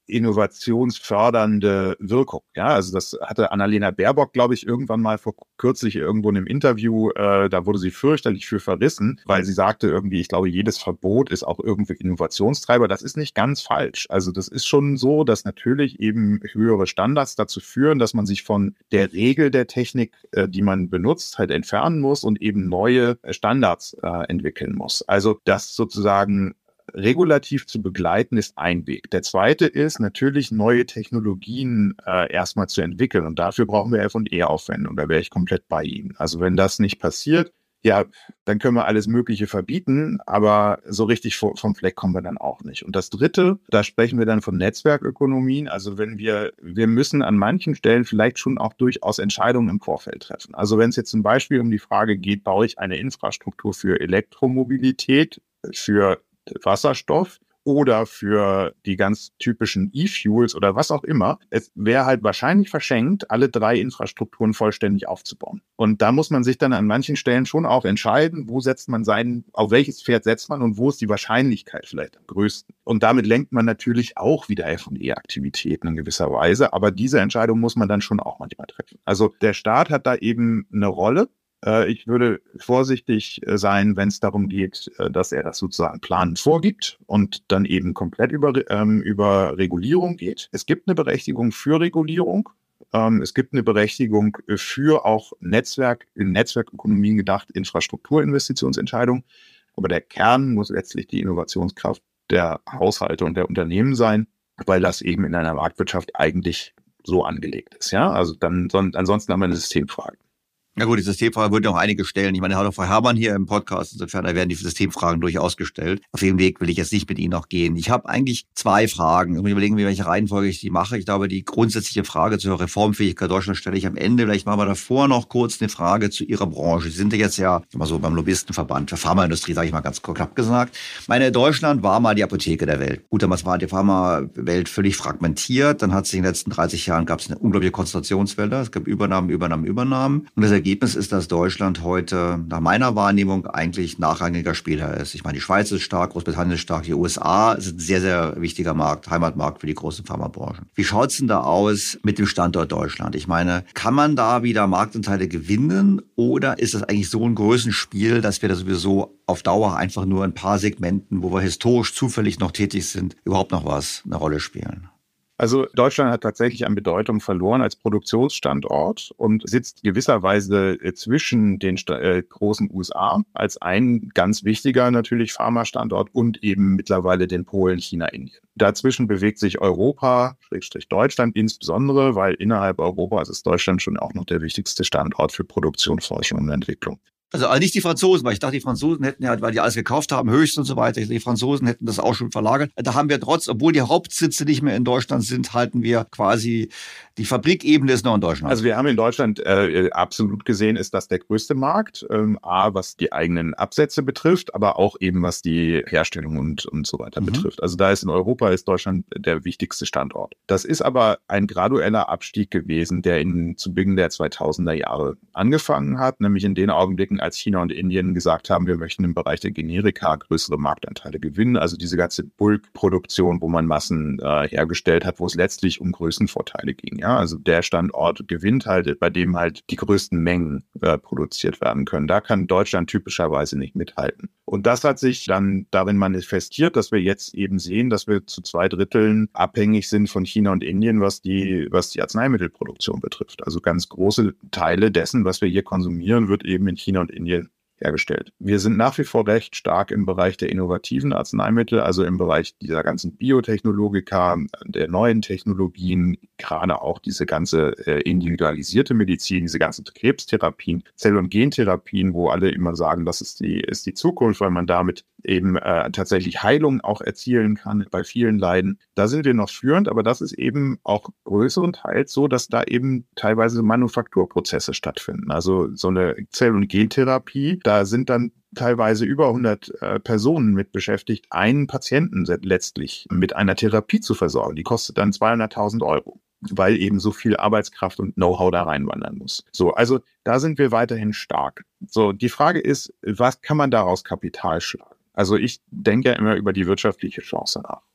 innovationsfördernde Wirkung. Ja, also das hatte Annalena Baerbock, glaube ich, irgendwann mal vor kürzlich irgendwo in einem Interview, äh, da wurde sie fürchterlich für verrissen, weil sie sagte irgendwie, ich glaube, jedes Verbot ist auch irgendwie Innovationstreiber. Das ist nicht ganz falsch. Also das ist schon so, dass natürlich eben höhere Standards dazu führen, dass man sich von der Regel der Technik, äh, die man benutzt, halt entfernen muss und eben neue Standards äh, entwickeln muss. Also das sozusagen regulativ zu begleiten, ist ein Weg. Der zweite ist natürlich, neue Technologien äh, erstmal zu entwickeln. Und dafür brauchen wir F und E-Aufwendung. Da wäre ich komplett bei Ihnen. Also wenn das nicht passiert, ja, dann können wir alles Mögliche verbieten, aber so richtig vom Fleck kommen wir dann auch nicht. Und das Dritte, da sprechen wir dann von Netzwerkökonomien. Also wenn wir, wir müssen an manchen Stellen vielleicht schon auch durchaus Entscheidungen im Vorfeld treffen. Also wenn es jetzt zum Beispiel um die Frage geht, baue ich eine Infrastruktur für Elektromobilität, für Wasserstoff oder für die ganz typischen E-Fuels oder was auch immer. Es wäre halt wahrscheinlich verschenkt, alle drei Infrastrukturen vollständig aufzubauen. Und da muss man sich dann an manchen Stellen schon auch entscheiden, wo setzt man seinen, auf welches Pferd setzt man und wo ist die Wahrscheinlichkeit vielleicht am größten. Und damit lenkt man natürlich auch wieder F und E-Aktivitäten in gewisser Weise. Aber diese Entscheidung muss man dann schon auch manchmal treffen. Also der Staat hat da eben eine Rolle. Ich würde vorsichtig sein, wenn es darum geht, dass er das sozusagen planend vorgibt und dann eben komplett über, ähm, über Regulierung geht. Es gibt eine Berechtigung für Regulierung. Ähm, es gibt eine Berechtigung für auch Netzwerk, in Netzwerkökonomien gedacht, Infrastrukturinvestitionsentscheidungen. Aber der Kern muss letztlich die Innovationskraft der Haushalte und der Unternehmen sein, weil das eben in einer Marktwirtschaft eigentlich so angelegt ist. Ja, also dann, son- ansonsten haben wir eine Systemfrage. Ja gut, die Systemfrage würde noch einige stellen. Ich meine, er hat auch Frau Herrmann hier im Podcast, insofern da werden die Systemfragen durchaus gestellt. Auf dem Weg will ich jetzt nicht mit Ihnen noch gehen. Ich habe eigentlich zwei Fragen. Ich muss überlegen, wie welche Reihenfolge ich die mache. Ich glaube, die grundsätzliche Frage zur Reformfähigkeit Deutschlands stelle ich am Ende. Vielleicht machen wir davor noch kurz eine Frage zu Ihrer Branche. Sie sind ja jetzt ja immer so beim Lobbyistenverband für Pharmaindustrie, sage ich mal ganz knapp gesagt. Ich meine, Deutschland war mal die Apotheke der Welt. Gut, damals war die Pharmawelt völlig fragmentiert. Dann hat sich in den letzten dreißig Jahren gab es eine unglaubliche Konzentrationswelle. Es gab Übernahmen, Übernahmen, Übernahmen. Und das Ergebnis ist, dass Deutschland heute nach meiner Wahrnehmung eigentlich nachrangiger Spieler ist. Ich meine, die Schweiz ist stark, Großbritannien ist stark, die U S A ist ein sehr, sehr wichtiger Markt, Heimatmarkt für die großen Pharmabranchen. Wie schaut's denn da aus mit dem Standort Deutschland? Ich meine, kann man da wieder Marktanteile gewinnen oder ist das eigentlich so ein Größenspiel, dass wir da sowieso auf Dauer einfach nur ein paar Segmenten, wo wir historisch zufällig noch tätig sind, überhaupt noch was eine Rolle spielen? Also Deutschland hat tatsächlich an Bedeutung verloren als Produktionsstandort und sitzt gewisserweise zwischen den äh, großen U S A als ein ganz wichtiger natürlich Pharmastandort und eben mittlerweile den Polen, China, Indien. Dazwischen bewegt sich Europa, Schrägstrich Deutschland insbesondere, weil innerhalb Europas ist Deutschland schon auch noch der wichtigste Standort für Produktion, Forschung und Entwicklung. Also nicht die Franzosen, weil ich dachte, die Franzosen hätten ja, weil die alles gekauft haben, höchst und so weiter, die Franzosen hätten das auch schon verlagert. Da haben wir trotz, obwohl die Hauptsitze nicht mehr in Deutschland sind, halten wir quasi, die Fabrikebene ist noch in Deutschland. Also wir haben in Deutschland äh, absolut gesehen, ist das der größte Markt, ähm, A, was die eigenen Absätze betrifft, aber auch eben was die Herstellung und, und so weiter mhm. betrifft. Also da ist in Europa ist Deutschland der wichtigste Standort. Das ist aber ein gradueller Abstieg gewesen, der in, zu Beginn der zweitausender Jahre angefangen hat, nämlich in den Augenblicken, als China und Indien gesagt haben, wir möchten im Bereich der Generika größere Marktanteile gewinnen. Also diese ganze Bulkproduktion, wo man Massen äh, hergestellt hat, wo es letztlich um Größenvorteile ging. Ja, also der Standort gewinnt halt, bei dem halt die größten Mengen äh, produziert werden können. Da kann Deutschland typischerweise nicht mithalten. Und das hat sich dann darin manifestiert, dass wir jetzt eben sehen, dass wir zu zwei Dritteln abhängig sind von China und Indien, was die, was die Arzneimittelproduktion betrifft. Also ganz große Teile dessen, was wir hier konsumieren, wird eben in China und Indien hergestellt. Wir sind nach wie vor recht stark im Bereich der innovativen Arzneimittel, also im Bereich dieser ganzen Biotechnologika, der neuen Technologien, gerade auch diese ganze äh, individualisierte Medizin, diese ganzen Krebstherapien, Zell- und Gentherapien, wo alle immer sagen, das ist die, ist die Zukunft, weil man damit eben äh, tatsächlich Heilung auch erzielen kann bei vielen Leiden. Da sind wir noch führend, aber das ist eben auch größerenteils so, dass da eben teilweise Manufakturprozesse stattfinden. Also so eine Zell- und Gentherapie, da sind dann teilweise über hundert äh, Personen mit beschäftigt, einen Patienten letztlich mit einer Therapie zu versorgen. Die kostet dann zweihunderttausend Euro, weil eben so viel Arbeitskraft und Know-how da reinwandern muss. So, also da sind wir weiterhin stark. So, die Frage ist, was kann man daraus Kapital schlagen? Also ich denke ja immer über die wirtschaftliche Chance nach.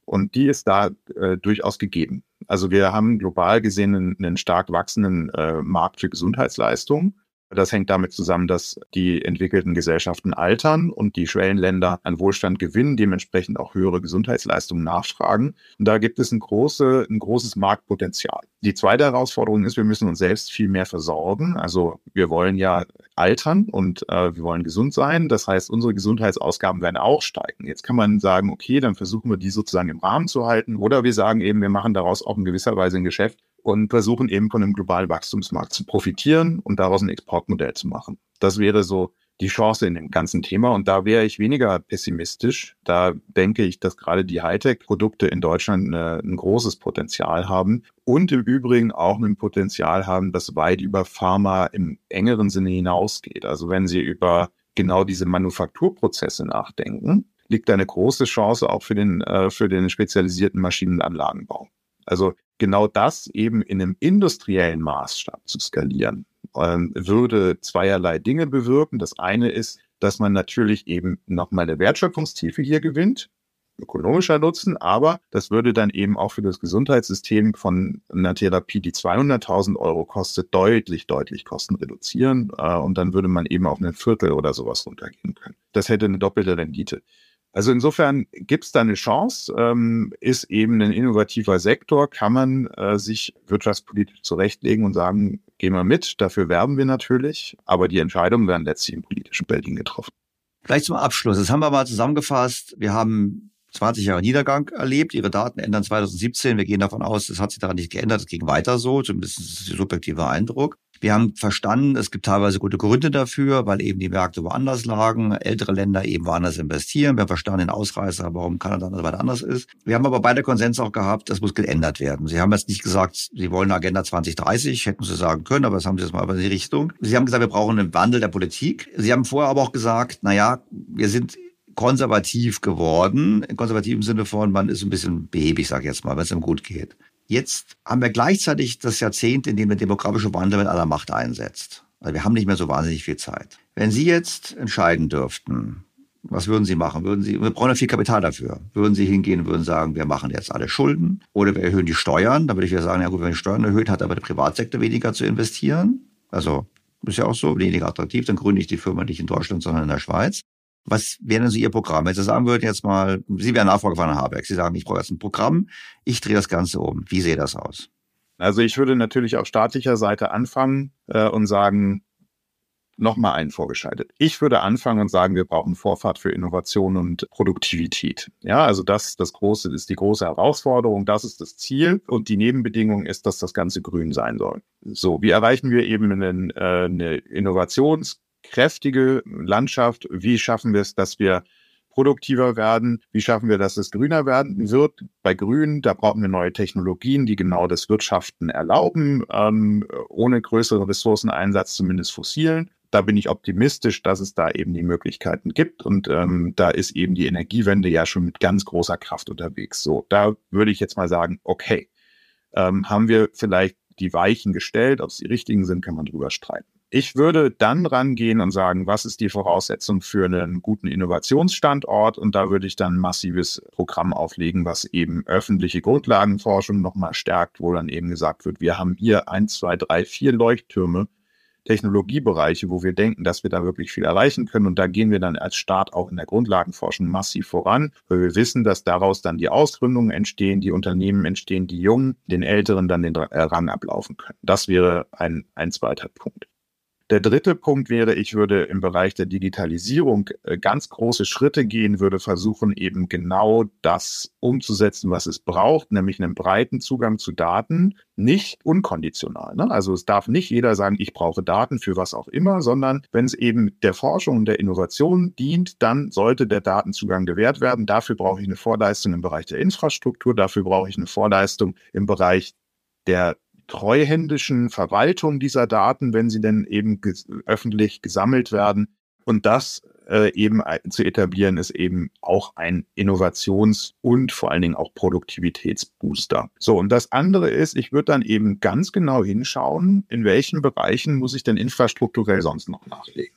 Und die ist da äh, durchaus gegeben. Also wir haben global gesehen einen, einen stark wachsenden äh, Markt für Gesundheitsleistungen. Das hängt damit zusammen, dass die entwickelten Gesellschaften altern und die Schwellenländer an Wohlstand gewinnen, dementsprechend auch höhere Gesundheitsleistungen nachfragen. Und da gibt es ein, große, ein großes Marktpotenzial. Die zweite Herausforderung ist, wir müssen uns selbst viel mehr versorgen. Also wir wollen ja altern und äh, wir wollen gesund sein. Das heißt, unsere Gesundheitsausgaben werden auch steigen. Jetzt kann man sagen, okay, dann versuchen wir die sozusagen im Rahmen zu halten. Oder wir sagen eben, wir machen daraus auch in gewisser Weise ein Geschäft und versuchen eben von einem globalen Wachstumsmarkt zu profitieren und daraus ein Exportmodell zu machen. Das wäre so die Chance in dem ganzen Thema. Und da wäre ich weniger pessimistisch. Da denke ich, dass gerade die Hightech-Produkte in Deutschland eine, ein großes Potenzial haben und im Übrigen auch ein Potenzial haben, das weit über Pharma im engeren Sinne hinausgeht. Also wenn Sie über genau diese Manufakturprozesse nachdenken, liegt da eine große Chance auch für den, äh, für den spezialisierten Maschinenanlagenbau. Also genau das eben in einem industriellen Maßstab zu skalieren, ähm, würde zweierlei Dinge bewirken. Das eine ist, dass man natürlich eben nochmal eine Wertschöpfungstiefe hier gewinnt, ökonomischer Nutzen, aber das würde dann eben auch für das Gesundheitssystem von einer Therapie, die zweihunderttausend Euro kostet, deutlich, deutlich Kosten reduzieren äh, und dann würde man eben auf ein Viertel oder sowas runtergehen können. Das hätte eine doppelte Rendite. Also insofern gibt es da eine Chance, ähm, ist eben ein innovativer Sektor, kann man äh, sich wirtschaftspolitisch zurechtlegen und sagen, gehen wir mit, dafür werben wir natürlich, aber die Entscheidungen werden letztlich im politischen Berlin getroffen. Gleich zum Abschluss, das haben wir mal zusammengefasst, wir haben zwanzig Jahre Niedergang erlebt, Ihre Daten ändern zwanzig siebzehn, wir gehen davon aus, das hat sich daran nicht geändert, es ging weiter so, zumindest ist der subjektive Eindruck. Wir haben verstanden, es gibt teilweise gute Gründe dafür, weil eben die Märkte woanders lagen, ältere Länder eben woanders investieren. Wir haben verstanden den Ausreißer, warum Kanada und so weiter anders ist. Wir haben aber beide Konsens auch gehabt, das muss geändert werden. Sie haben jetzt nicht gesagt, Sie wollen eine Agenda zwanzig dreißig, hätten Sie sagen können, aber das haben Sie jetzt mal in die Richtung. Sie haben gesagt, wir brauchen einen Wandel der Politik. Sie haben vorher aber auch gesagt, na ja, wir sind konservativ geworden, im konservativen Sinne von, man ist ein bisschen behäbig, sag ich jetzt mal, wenn es ihm gut geht. Jetzt haben wir gleichzeitig das Jahrzehnt, in dem der demografische Wandel mit aller Macht einsetzt. Also wir haben nicht mehr so wahnsinnig viel Zeit. Wenn Sie jetzt entscheiden dürften, was würden Sie machen? Würden Sie, wir brauchen ja viel Kapital dafür. Würden Sie hingehen und würden sagen, wir machen jetzt alle Schulden oder wir erhöhen die Steuern? Da würde ich ja sagen, ja gut, wenn man die Steuern erhöht, hat aber der Privatsektor weniger zu investieren. Also ist ja auch so, weniger attraktiv, dann gründe ich die Firma nicht in Deutschland, sondern in der Schweiz. Was wäre denn so Ihr Programm? Wenn Sie sagen würden jetzt mal, Sie wären Nachfolger von Herrn Habeck, Sie sagen, ich brauche jetzt ein Programm, ich drehe das Ganze um. Wie sähe das aus? Also ich würde natürlich auf staatlicher Seite anfangen äh, und sagen, nochmal einen vorgeschaltet. Ich würde anfangen und sagen, wir brauchen Vorfahrt für Innovation und Produktivität. Ja, also das, das große, ist die große Herausforderung, das ist das Ziel und die Nebenbedingung ist, dass das Ganze grün sein soll. So, wie erreichen wir eben einen, äh, eine Innovations- kräftige Landschaft, wie schaffen wir es, dass wir produktiver werden, wie schaffen wir, dass es grüner werden wird. Bei Grün, da brauchen wir neue Technologien, die genau das Wirtschaften erlauben, ähm, ohne größeren Ressourceneinsatz, zumindest fossilen. Da bin ich optimistisch, dass es da eben die Möglichkeiten gibt und ähm, da ist eben die Energiewende ja schon mit ganz großer Kraft unterwegs. So, da würde ich jetzt mal sagen, okay, ähm, haben wir vielleicht die Weichen gestellt, ob es die richtigen sind, kann man drüber streiten. Ich würde dann rangehen und sagen, was ist die Voraussetzung für einen guten Innovationsstandort? Und da würde ich dann ein massives Programm auflegen, was eben öffentliche Grundlagenforschung nochmal stärkt, wo dann eben gesagt wird, wir haben hier eins, zwei, drei, vier Leuchttürme, Technologiebereiche, wo wir denken, dass wir da wirklich viel erreichen können. Und da gehen wir dann als Staat auch in der Grundlagenforschung massiv voran, weil wir wissen, dass daraus dann die Ausgründungen entstehen, die Unternehmen entstehen, die Jungen, den Älteren dann den Rang ablaufen können. Das wäre ein, ein zweiter Punkt. Der dritte Punkt wäre, ich würde im Bereich der Digitalisierung ganz große Schritte gehen, würde versuchen, eben genau das umzusetzen, was es braucht, nämlich einen breiten Zugang zu Daten, nicht unkonditional. Ne? Also es darf nicht jeder sagen, ich brauche Daten für was auch immer, sondern wenn es eben der Forschung und der Innovation dient, dann sollte der Datenzugang gewährt werden. Dafür brauche ich eine Vorleistung im Bereich der Infrastruktur, dafür brauche ich eine Vorleistung im Bereich der treuhändischen Verwaltung dieser Daten, wenn sie denn eben ges- öffentlich gesammelt werden. Und das äh, eben zu etablieren, ist eben auch ein Innovations- und vor allen Dingen auch Produktivitätsbooster. So, und das andere ist, ich würde dann eben ganz genau hinschauen, in welchen Bereichen muss ich denn infrastrukturell sonst noch nachlegen.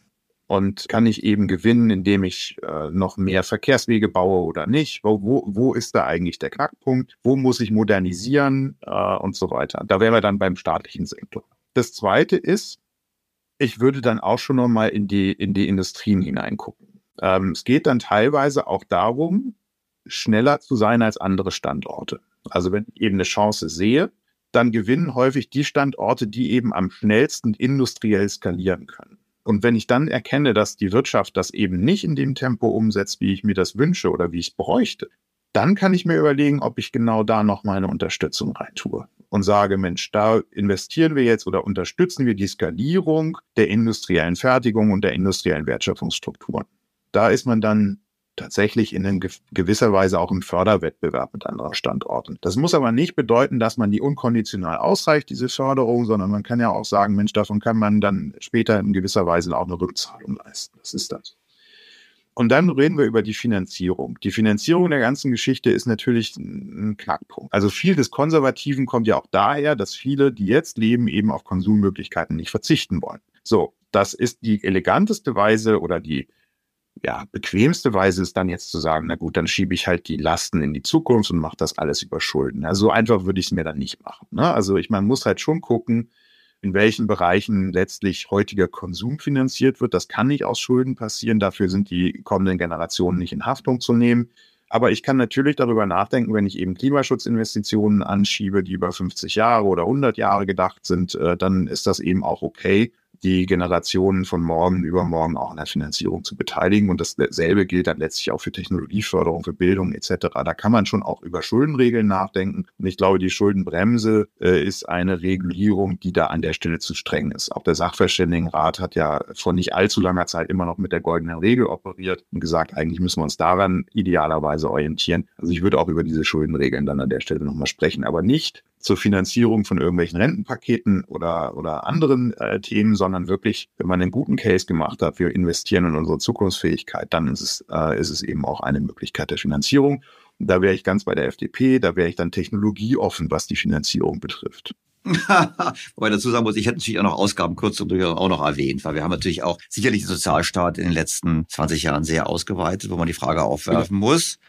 Und kann ich eben gewinnen, indem ich äh, noch mehr Verkehrswege baue oder nicht? Wo, wo, wo ist da eigentlich der Knackpunkt? Wo muss ich modernisieren äh, und so weiter? Da wären wir dann beim staatlichen Sektor. Das Zweite ist, ich würde dann auch schon noch mal in die, in die Industrien hineingucken. Ähm, es geht dann teilweise auch darum, schneller zu sein als andere Standorte. Also wenn ich eben eine Chance sehe, dann gewinnen häufig die Standorte, die eben am schnellsten industriell skalieren können. Und wenn ich dann erkenne, dass die Wirtschaft das eben nicht in dem Tempo umsetzt, wie ich mir das wünsche oder wie ich es bräuchte, dann kann ich mir überlegen, ob ich genau da noch meine Unterstützung reintue und sage, Mensch, da investieren wir jetzt oder unterstützen wir die Skalierung der industriellen Fertigung und der industriellen Wertschöpfungsstrukturen. Da ist man dann tatsächlich in gewisser Weise auch im Förderwettbewerb mit anderen Standorten. Das muss aber nicht bedeuten, dass man die unkonditional ausreicht, diese Förderung, sondern man kann ja auch sagen, Mensch, davon kann man dann später in gewisser Weise auch eine Rückzahlung leisten. Das ist das. Und dann reden wir über die Finanzierung. Die Finanzierung der ganzen Geschichte ist natürlich ein Knackpunkt. Also viel des Konservativen kommt ja auch daher, dass viele, die jetzt leben, eben auf Konsummöglichkeiten nicht verzichten wollen. So, das ist die eleganteste Weise oder die ja, bequemste Weise ist dann jetzt zu sagen, na gut, dann schiebe ich halt die Lasten in die Zukunft und mache das alles über Schulden. Also so einfach würde ich es mir dann nicht machen. Ne? Also ich, man muss halt schon gucken, in welchen Bereichen letztlich heutiger Konsum finanziert wird. Das kann nicht aus Schulden passieren. Dafür sind die kommenden Generationen nicht in Haftung zu nehmen. Aber ich kann natürlich darüber nachdenken, wenn ich eben Klimaschutzinvestitionen anschiebe, die über fünfzig Jahre oder hundert Jahre gedacht sind, äh, dann ist das eben auch okay, die Generationen von morgen, übermorgen auch an der Finanzierung zu beteiligen. Und dasselbe gilt dann letztlich auch für Technologieförderung, für Bildung et cetera. Da kann man schon auch über Schuldenregeln nachdenken. Und ich glaube, die Schuldenbremse äh, ist eine Regulierung, die da an der Stelle zu streng ist. Auch der Sachverständigenrat hat ja vor nicht allzu langer Zeit immer noch mit der goldenen Regel operiert und gesagt, eigentlich müssen wir uns daran idealerweise orientieren. Also ich würde auch über diese Schuldenregeln dann an der Stelle nochmal sprechen, aber nicht zur Finanzierung von irgendwelchen Rentenpaketen oder, oder anderen äh, Themen, sondern wirklich, wenn man einen guten Case gemacht hat, wir investieren in unsere Zukunftsfähigkeit, dann ist es, äh, ist es eben auch eine Möglichkeit der Finanzierung. Und da wäre ich ganz bei der F D P, da wäre ich dann technologieoffen, was die Finanzierung betrifft. Wobei dazu sagen muss, ich hätte natürlich auch noch Ausgabenkürzungen durchaus auch noch erwähnt, weil wir haben natürlich auch sicherlich den Sozialstaat in den letzten zwanzig Jahren sehr ausgeweitet, wo man die Frage aufwerfen muss.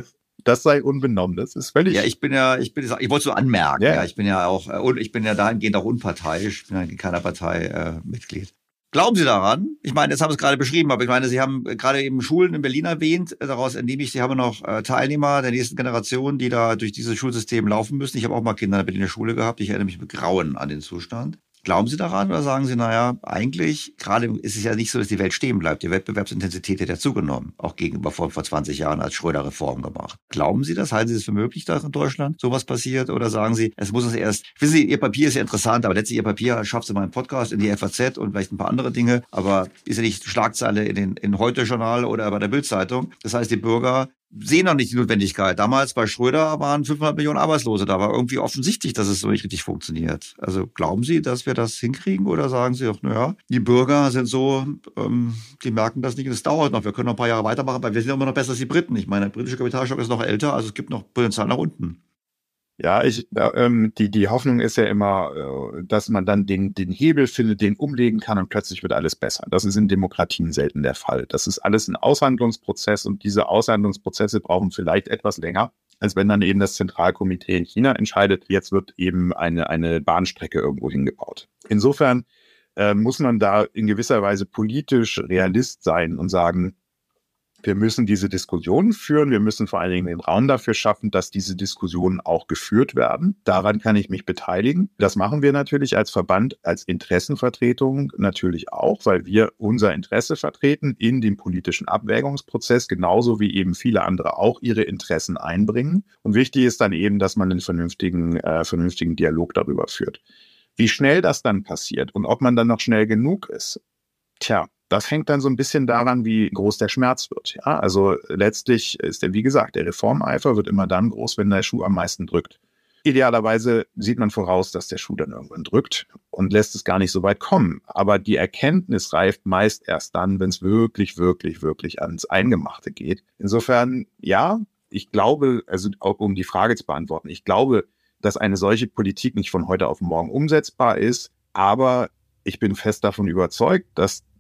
Das sei unbenommen, das ist völlig... Ja, ich bin ja, ich bin, ich wollte so anmerken, ja. ja, ich bin ja auch, und ich bin ja dahingehend auch unparteiisch, ich bin ja in keiner Partei äh, Mitglied. Glauben Sie daran? Ich meine, jetzt haben Sie es gerade beschrieben, aber ich meine, Sie haben gerade eben Schulen in Berlin erwähnt, daraus entnehme ich, Sie haben noch äh, Teilnehmer der nächsten Generation, die da durch dieses Schulsystem laufen müssen. Ich habe auch mal Kinder in der Berliner Schule gehabt, ich erinnere mich mit Grauen an den Zustand. Glauben Sie daran oder sagen Sie, naja, eigentlich, gerade ist es ja nicht so, dass die Welt stehen bleibt. Die Wettbewerbsintensität hat ja zugenommen, auch gegenüber vor, vor zwanzig Jahren als Schröder Reform gemacht. Glauben Sie das? Halten Sie es für möglich, dass in Deutschland sowas passiert? Oder sagen Sie, es muss uns erst, wissen Sie, Ihr Papier ist ja interessant, aber letztlich Ihr Papier schafft Sie mal einen Podcast in die F A Z und vielleicht ein paar andere Dinge, aber ist ja nicht Schlagzeile in den in Heute-Journal oder bei der Bild-Zeitung. Das heißt, die Bürger sehen noch nicht die Notwendigkeit. Damals bei Schröder waren fünfhundert Millionen Arbeitslose. Da war irgendwie offensichtlich, dass es so nicht richtig funktioniert. Also glauben Sie, dass wir das hinkriegen oder sagen Sie auch, naja, die Bürger sind so, ähm, die merken das nicht und es dauert noch. Wir können noch ein paar Jahre weitermachen, weil wir sind immer noch besser als die Briten. Ich meine, der britische Kapitalstock ist noch älter, also es gibt noch Potenzial nach unten. Ja, ich, ähm, die, die Hoffnung ist ja immer, äh, dass man dann den, den Hebel findet, den umlegen kann und plötzlich wird alles besser. Das ist in Demokratien selten der Fall. Das ist alles ein Aushandlungsprozess und diese Aushandlungsprozesse brauchen vielleicht etwas länger, als wenn dann eben das Zentralkomitee in China entscheidet, jetzt wird eben eine, eine Bahnstrecke irgendwo hingebaut. Insofern äh, muss man da in gewisser Weise politisch Realist sein und sagen, wir müssen diese Diskussionen führen. Wir müssen vor allen Dingen den Raum dafür schaffen, dass diese Diskussionen auch geführt werden. Daran kann ich mich beteiligen. Das machen wir natürlich als Verband, als Interessenvertretung natürlich auch, weil wir unser Interesse vertreten in dem politischen Abwägungsprozess, genauso wie eben viele andere auch ihre Interessen einbringen. Und wichtig ist dann eben, dass man einen vernünftigen, äh, vernünftigen Dialog darüber führt. Wie schnell das dann passiert und ob man dann noch schnell genug ist, tja, das hängt dann so ein bisschen daran, wie groß der Schmerz wird. Ja, also letztlich ist der, wie gesagt, der Reformeifer wird immer dann groß, wenn der Schuh am meisten drückt. Idealerweise sieht man voraus, dass der Schuh dann irgendwann drückt und lässt es gar nicht so weit kommen. Aber die Erkenntnis reift meist erst dann, wenn es wirklich, wirklich, wirklich ans Eingemachte geht. Insofern, ja, ich glaube, also auch um die Frage zu beantworten, ich glaube, dass eine solche Politik nicht von heute auf morgen umsetzbar ist, aber ich bin fest davon überzeugt, dass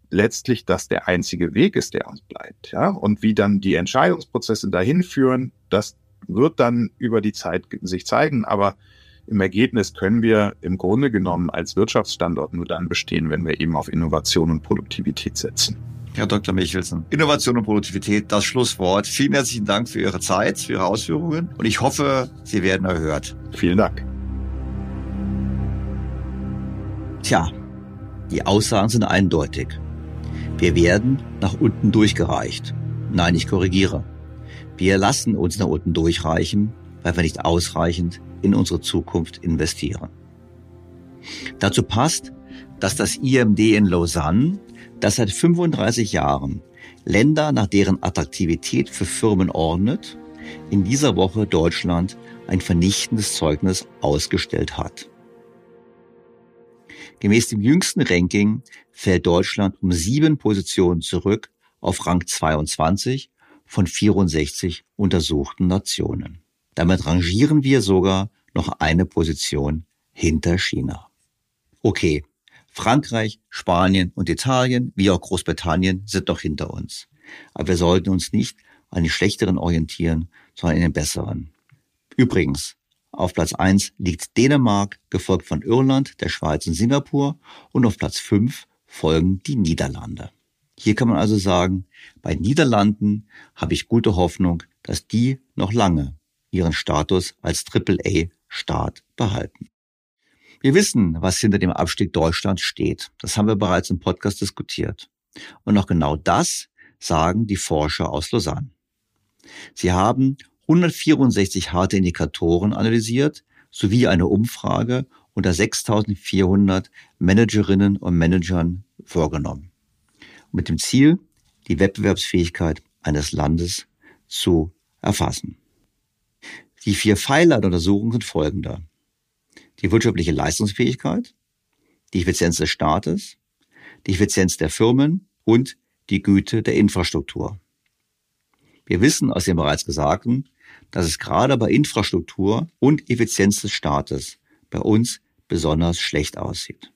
letztlich das der einzige Weg ist, der uns bleibt. Ja? Und wie dann die Entscheidungsprozesse dahin führen, das wird dann über die Zeit sich zeigen. Aber im Ergebnis können wir im Grunde genommen als Wirtschaftsstandort nur dann bestehen, wenn wir eben auf Innovation und Produktivität setzen. Herr Doktor Michelsen, Innovation und Produktivität, das Schlusswort. Vielen herzlichen Dank für Ihre Zeit, für Ihre Ausführungen und ich hoffe, Sie werden erhört. Vielen Dank. Tja, die Aussagen sind eindeutig. Wir werden nach unten durchgereicht. Nein, ich korrigiere. Wir lassen uns nach unten durchreichen, weil wir nicht ausreichend in unsere Zukunft investieren. Dazu passt, dass das I M D in Lausanne, das seit fünfunddreißig Jahren Länder nach deren Attraktivität für Firmen ordnet, in dieser Woche Deutschland ein vernichtendes Zeugnis ausgestellt hat. Gemäß dem jüngsten Ranking fällt Deutschland um sieben Positionen zurück auf Rang zweiundzwanzig von vierundsechzig untersuchten Nationen. Damit rangieren wir sogar noch eine Position hinter China. Okay, Frankreich, Spanien und Italien, wie auch Großbritannien, sind noch hinter uns. Aber wir sollten uns nicht an den schlechteren orientieren, sondern an den besseren. Übrigens, auf Platz eins liegt Dänemark, gefolgt von Irland, der Schweiz und Singapur, und auf Platz fünf folgen die Niederlande. Hier kann man also sagen, bei Niederlanden habe ich gute Hoffnung, dass die noch lange ihren Status als Triple A Staat behalten. Wir wissen, was hinter dem Abstieg Deutschlands steht. Das haben wir bereits im Podcast diskutiert. Und auch genau das sagen die Forscher aus Lausanne. Sie haben hundertvierundsechzig harte Indikatoren analysiert, sowie eine Umfrage unter sechstausendvierhundert Managerinnen und Managern vorgenommen. Mit dem Ziel, die Wettbewerbsfähigkeit eines Landes zu erfassen. Die vier Pfeiler der Untersuchung sind folgende: die wirtschaftliche Leistungsfähigkeit, die Effizienz des Staates, die Effizienz der Firmen und die Güte der Infrastruktur. Wir wissen aus dem bereits Gesagten, dass es gerade bei Infrastruktur und Effizienz des Staates bei uns besonders schlecht aussieht.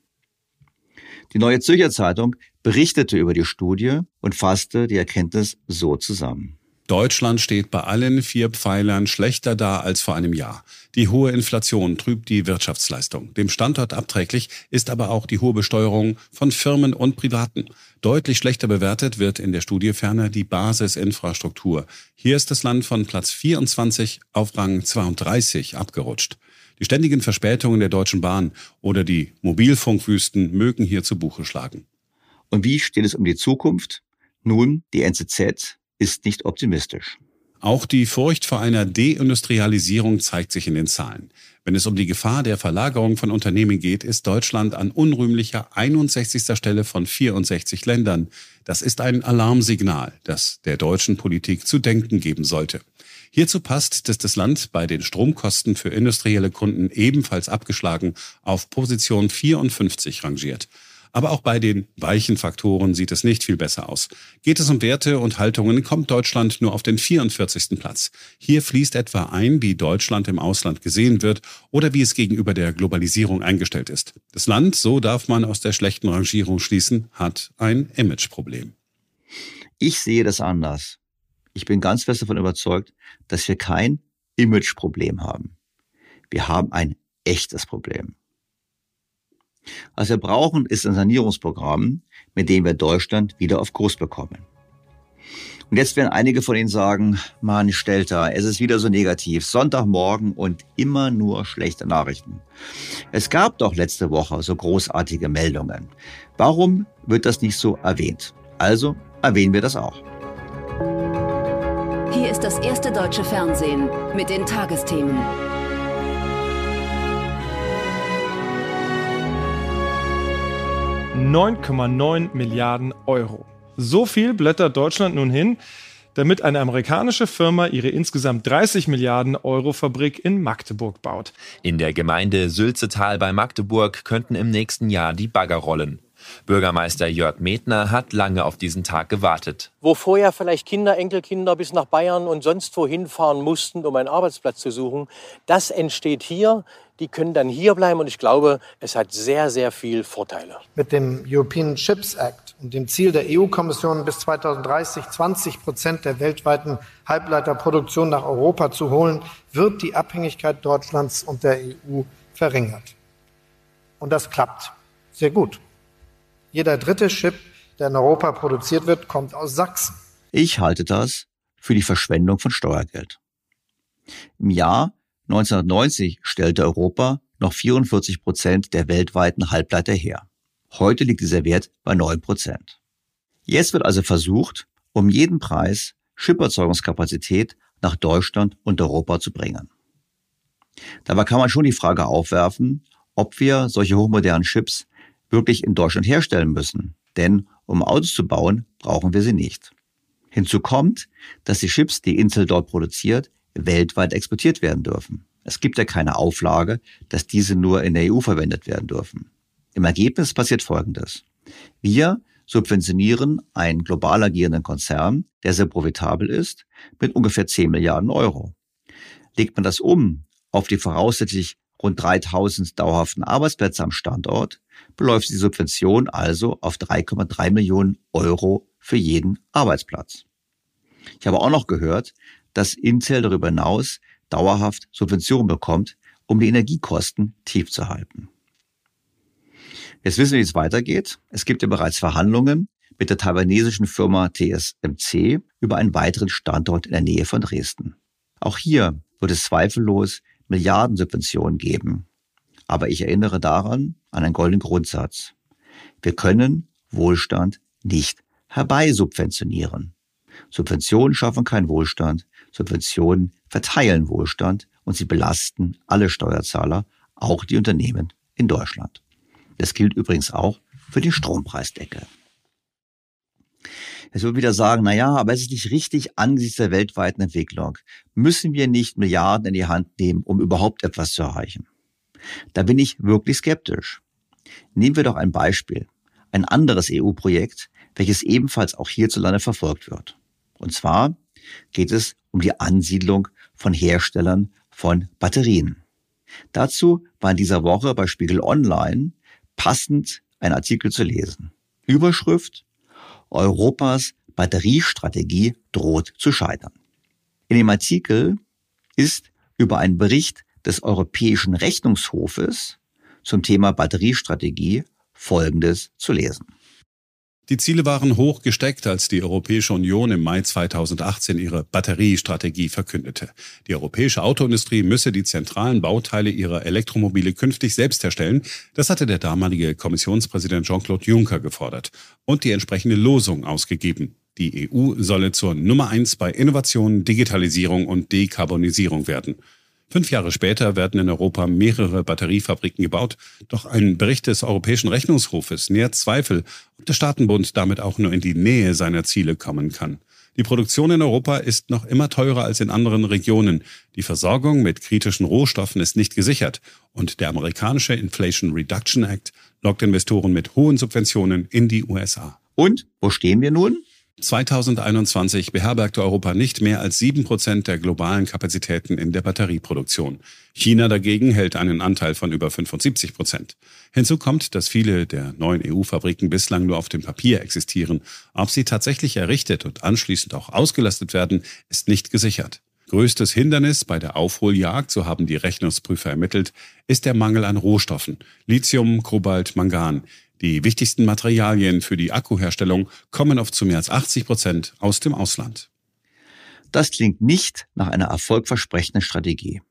Die Neue Zürcher Zeitung berichtete über die Studie und fasste die Erkenntnis so zusammen. Deutschland steht bei allen vier Pfeilern schlechter da als vor einem Jahr. Die hohe Inflation trübt die Wirtschaftsleistung. Dem Standort abträglich ist aber auch die hohe Besteuerung von Firmen und Privaten. Deutlich schlechter bewertet wird in der Studie ferner die Basisinfrastruktur. Hier ist das Land von Platz vierundzwanzig auf Rang zweiunddreißig abgerutscht. Die ständigen Verspätungen der Deutschen Bahn oder die Mobilfunkwüsten mögen hier zu Buche schlagen. Und wie steht es um die Zukunft? Nun, die N Z Z ist nicht optimistisch. Auch die Furcht vor einer Deindustrialisierung zeigt sich in den Zahlen. Wenn es um die Gefahr der Verlagerung von Unternehmen geht, ist Deutschland an unrühmlicher einundsechzigster Stelle von vierundsechzig Ländern. Das ist ein Alarmsignal, das der deutschen Politik zu denken geben sollte. Hierzu passt, dass das Land bei den Stromkosten für industrielle Kunden ebenfalls abgeschlagen auf Position vierundfünfzig rangiert. Aber auch bei den weichen Faktoren sieht es nicht viel besser aus. Geht es um Werte und Haltungen, kommt Deutschland nur auf den vierundvierzigsten Platz. Hier fließt etwa ein, wie Deutschland im Ausland gesehen wird oder wie es gegenüber der Globalisierung eingestellt ist. Das Land, so darf man aus der schlechten Rangierung schließen, hat ein Imageproblem. Ich sehe das anders. Ich bin ganz fest davon überzeugt, dass wir kein Imageproblem haben. Wir haben ein echtes Problem. Was wir brauchen, ist ein Sanierungsprogramm, mit dem wir Deutschland wieder auf Kurs bekommen. Und jetzt werden einige von Ihnen sagen, Mann, Stelter, es ist wieder so negativ, Sonntagmorgen und immer nur schlechte Nachrichten. Es gab doch letzte Woche so großartige Meldungen. Warum wird das nicht so erwähnt? Also erwähnen wir das auch. Hier ist das erste deutsche Fernsehen mit den Tagesthemen. neun Komma neun Milliarden Euro. So viel blättert Deutschland nun hin, damit eine amerikanische Firma ihre insgesamt dreißig Milliarden Euro Fabrik in Magdeburg baut. In der Gemeinde Sülzetal bei Magdeburg könnten im nächsten Jahr die Bagger rollen. Bürgermeister Jörg Medtner hat lange auf diesen Tag gewartet. Wo vorher vielleicht Kinder, Enkelkinder bis nach Bayern und sonst wohin fahren mussten, um einen Arbeitsplatz zu suchen, das entsteht hier. Die können dann hier bleiben und ich glaube, es hat sehr, sehr viel Vorteile. Mit dem European Chips Act und dem Ziel der E U-Kommission bis zweitausenddreißig zwanzig Prozent der weltweiten Halbleiterproduktion nach Europa zu holen, wird die Abhängigkeit Deutschlands und der E U verringert. Und das klappt sehr gut. Jeder dritte Chip, der in Europa produziert wird, kommt aus Sachsen. Ich halte das für die Verschwendung von Steuergeld. Im Jahr neunzehnhundertneunzig stellte Europa noch vierundvierzig Prozent der weltweiten Halbleiter her. Heute liegt dieser Wert bei neun Prozent. Jetzt wird also versucht, um jeden Preis Chip-Erzeugungskapazität nach Deutschland und Europa zu bringen. Dabei kann man schon die Frage aufwerfen, ob wir solche hochmodernen Chips wirklich in Deutschland herstellen müssen. Denn um Autos zu bauen, brauchen wir sie nicht. Hinzu kommt, dass die Chips, die Intel dort produziert, weltweit exportiert werden dürfen. Es gibt ja keine Auflage, dass diese nur in der E U verwendet werden dürfen. Im Ergebnis passiert Folgendes. Wir subventionieren einen global agierenden Konzern, der sehr profitabel ist, mit ungefähr zehn Milliarden Euro. Legt man das um auf die voraussichtlich rund dreitausend dauerhaften Arbeitsplätze am Standort, beläuft die Subvention also auf drei Komma drei Millionen Euro für jeden Arbeitsplatz. Ich habe auch noch gehört, dass Intel darüber hinaus dauerhaft Subventionen bekommt, um die Energiekosten tief zu halten. Jetzt wissen wir, wie es weitergeht. Es gibt ja bereits Verhandlungen mit der taiwanesischen Firma T S M C über einen weiteren Standort in der Nähe von Dresden. Auch hier wird es zweifellos Milliardensubventionen geben. Aber ich erinnere daran an einen goldenen Grundsatz. Wir können Wohlstand nicht herbeisubventionieren. Subventionen schaffen keinen Wohlstand, Subventionen verteilen Wohlstand und sie belasten alle Steuerzahler, auch die Unternehmen in Deutschland. Das gilt übrigens auch für den Strompreisdeckel. Jetzt würde wieder sagen, na ja, aber es ist nicht richtig angesichts der weltweiten Entwicklung. Müssen wir nicht Milliarden in die Hand nehmen, um überhaupt etwas zu erreichen? Da bin ich wirklich skeptisch. Nehmen wir doch ein Beispiel. Ein anderes E U-Projekt, welches ebenfalls auch hierzulande verfolgt wird. Und zwar geht es um die Ansiedlung von Herstellern von Batterien. Dazu war in dieser Woche bei Spiegel Online passend ein Artikel zu lesen. Überschrift: Europas Batteriestrategie droht zu scheitern. In dem Artikel ist über einen Bericht des Europäischen Rechnungshofes zum Thema Batteriestrategie Folgendes zu lesen. Die Ziele waren hoch gesteckt, als die Europäische Union im Mai zweitausendachtzehn ihre Batteriestrategie verkündete. Die europäische Autoindustrie müsse die zentralen Bauteile ihrer Elektromobile künftig selbst herstellen. Das hatte der damalige Kommissionspräsident Jean-Claude Juncker gefordert und die entsprechende Losung ausgegeben. Die E U solle zur Nummer eins bei Innovation, Digitalisierung und Dekarbonisierung werden. Fünf Jahre später werden in Europa mehrere Batteriefabriken gebaut. Doch ein Bericht des Europäischen Rechnungshofes nährt Zweifel, ob der Staatenbund damit auch nur in die Nähe seiner Ziele kommen kann. Die Produktion in Europa ist noch immer teurer als in anderen Regionen. Die Versorgung mit kritischen Rohstoffen ist nicht gesichert. Und der amerikanische Inflation Reduction Act lockt Investoren mit hohen Subventionen in die U S A. Und wo stehen wir nun? zweitausendeinundzwanzig beherbergte Europa nicht mehr als sieben Prozent der globalen Kapazitäten in der Batterieproduktion. China dagegen hält einen Anteil von über fünfundsiebzig Prozent. Hinzu kommt, dass viele der neuen E U-Fabriken bislang nur auf dem Papier existieren. Ob sie tatsächlich errichtet und anschließend auch ausgelastet werden, ist nicht gesichert. Größtes Hindernis bei der Aufholjagd, so haben die Rechnungsprüfer ermittelt, ist der Mangel an Rohstoffen. Lithium, Kobalt, Mangan. Die wichtigsten Materialien für die Akkuherstellung kommen auf zu mehr als achtzig Prozent aus dem Ausland. Das klingt nicht nach einer erfolgversprechenden Strategie.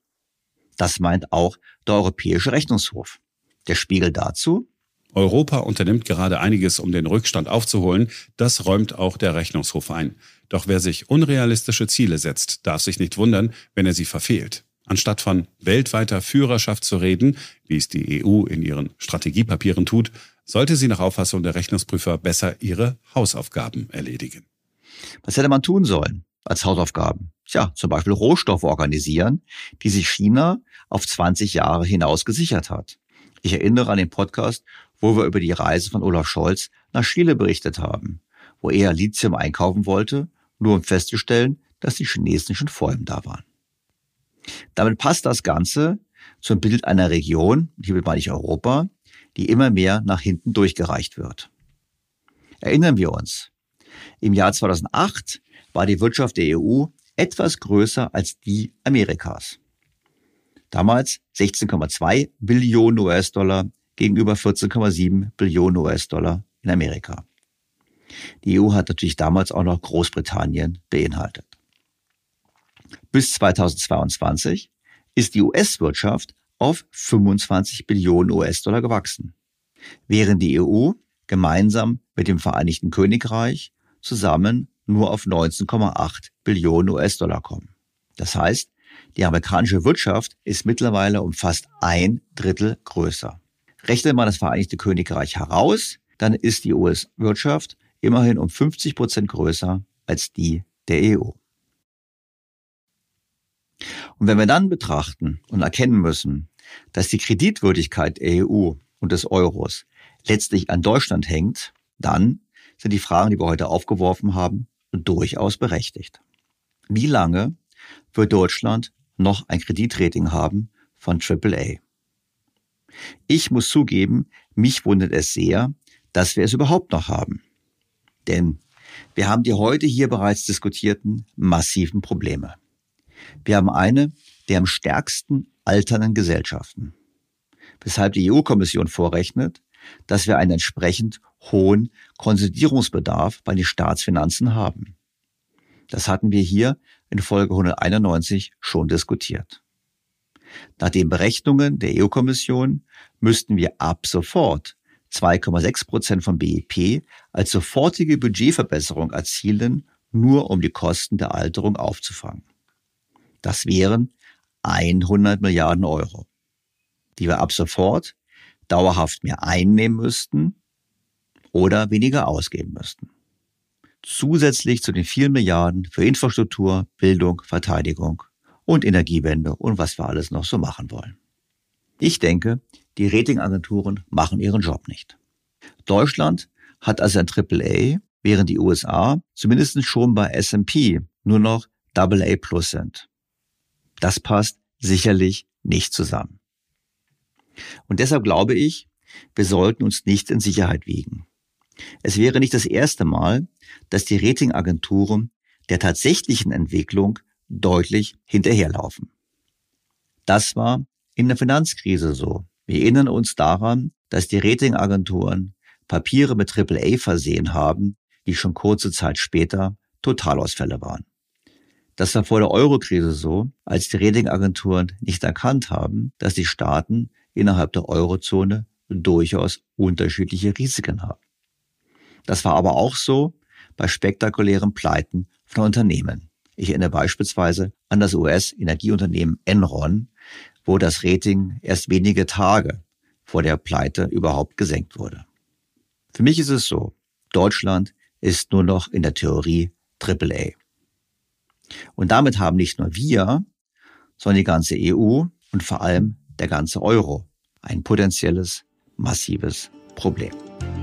Das meint auch der Europäische Rechnungshof. Der Spiegel dazu: Europa unternimmt gerade einiges, um den Rückstand aufzuholen. Das räumt auch der Rechnungshof ein. Doch wer sich unrealistische Ziele setzt, darf sich nicht wundern, wenn er sie verfehlt. Anstatt von weltweiter Führerschaft zu reden, wie es die E U in ihren Strategiepapieren tut, sollte sie nach Auffassung der Rechnungsprüfer besser ihre Hausaufgaben erledigen. Was hätte man tun sollen als Hausaufgaben? Tja, zum Beispiel Rohstoffe organisieren, die sich China auf zwanzig Jahre hinaus gesichert hat. Ich erinnere an den Podcast, wo wir über die Reise von Olaf Scholz nach Chile berichtet haben, wo er Lithium einkaufen wollte, nur um festzustellen, dass die Chinesen schon vor ihm da waren. Damit passt das Ganze zum Bild einer Region, hier meine ich Europa, die immer mehr nach hinten durchgereicht wird. Erinnern wir uns, im Jahr zweitausendacht war die Wirtschaft der E U etwas größer als die Amerikas. Damals sechzehn Komma zwei Billionen U S-Dollar gegenüber vierzehn Komma sieben Billionen U S-Dollar in Amerika. Die E U hat natürlich damals auch noch Großbritannien beinhaltet. Bis zweitausendzweiundzwanzig ist die U S-Wirtschaft auf fünfundzwanzig Billionen U S-Dollar gewachsen, während die E U gemeinsam mit dem Vereinigten Königreich zusammen nur auf neunzehn Komma acht Billionen U S-Dollar kommen. Das heißt, die amerikanische Wirtschaft ist mittlerweile um fast ein Drittel größer. Rechnet man das Vereinigte Königreich heraus, dann ist die U S-Wirtschaft immerhin um fünfzig Prozent größer als die der E U. Und wenn wir dann betrachten und erkennen müssen, dass die Kreditwürdigkeit der E U und des Euros letztlich an Deutschland hängt, dann sind die Fragen, die wir heute aufgeworfen haben, durchaus berechtigt. Wie lange wird Deutschland noch ein Kreditrating haben von Triple A? Ich muss zugeben, mich wundert es sehr, dass wir es überhaupt noch haben. Denn wir haben die heute hier bereits diskutierten massiven Probleme. Wir haben eine der am stärksten alternden Gesellschaften, weshalb die E U-Kommission vorrechnet, dass wir einen entsprechend hohen Konsolidierungsbedarf bei den Staatsfinanzen haben. Das hatten wir hier in Folge hunderteinundneunzig schon diskutiert. Nach den Berechnungen der E U-Kommission müssten wir ab sofort zwei Komma sechs Prozent vom B I P als sofortige Budgetverbesserung erzielen, nur um die Kosten der Alterung aufzufangen. Das wären hundert Milliarden Euro, die wir ab sofort dauerhaft mehr einnehmen müssten oder weniger ausgeben müssten. Zusätzlich zu den vielen Milliarden für Infrastruktur, Bildung, Verteidigung und Energiewende und was wir alles noch so machen wollen. Ich denke, die Ratingagenturen machen ihren Job nicht. Deutschland hat also ein Triple A, während die U S A zumindest schon bei S und P nur noch Double A plus sind. Das passt sicherlich nicht zusammen. Und deshalb glaube ich, wir sollten uns nicht in Sicherheit wiegen. Es wäre nicht das erste Mal, dass die Ratingagenturen der tatsächlichen Entwicklung deutlich hinterherlaufen. Das war in der Finanzkrise so. Wir erinnern uns daran, dass die Ratingagenturen Papiere mit Triple A versehen haben, die schon kurze Zeit später Totalausfälle waren. Das war vor der Euro-Krise so, als die Ratingagenturen nicht erkannt haben, dass die Staaten innerhalb der Eurozone durchaus unterschiedliche Risiken haben. Das war aber auch so bei spektakulären Pleiten von Unternehmen. Ich erinnere beispielsweise an das U S-Energieunternehmen Enron, wo das Rating erst wenige Tage vor der Pleite überhaupt gesenkt wurde. Für mich ist es so, Deutschland ist nur noch in der Theorie Triple A. Und damit haben nicht nur wir, sondern die ganze E U und vor allem der ganze Euro ein potenzielles, massives Problem.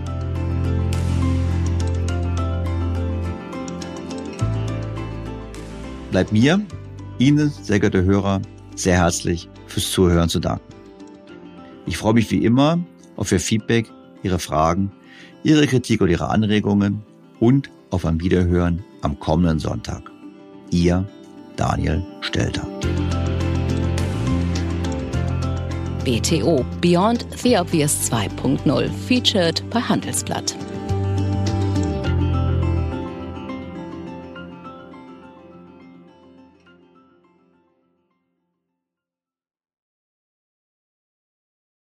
Bleibt mir, Ihnen, sehr geehrte Hörer, sehr herzlich fürs Zuhören zu danken. Ich freue mich wie immer auf Ihr Feedback, Ihre Fragen, Ihre Kritik und Ihre Anregungen und auf ein Wiederhören am kommenden Sonntag. Ihr Daniel Stelter. B T O Beyond the Obvious zwei Punkt null featured bei Handelsblatt.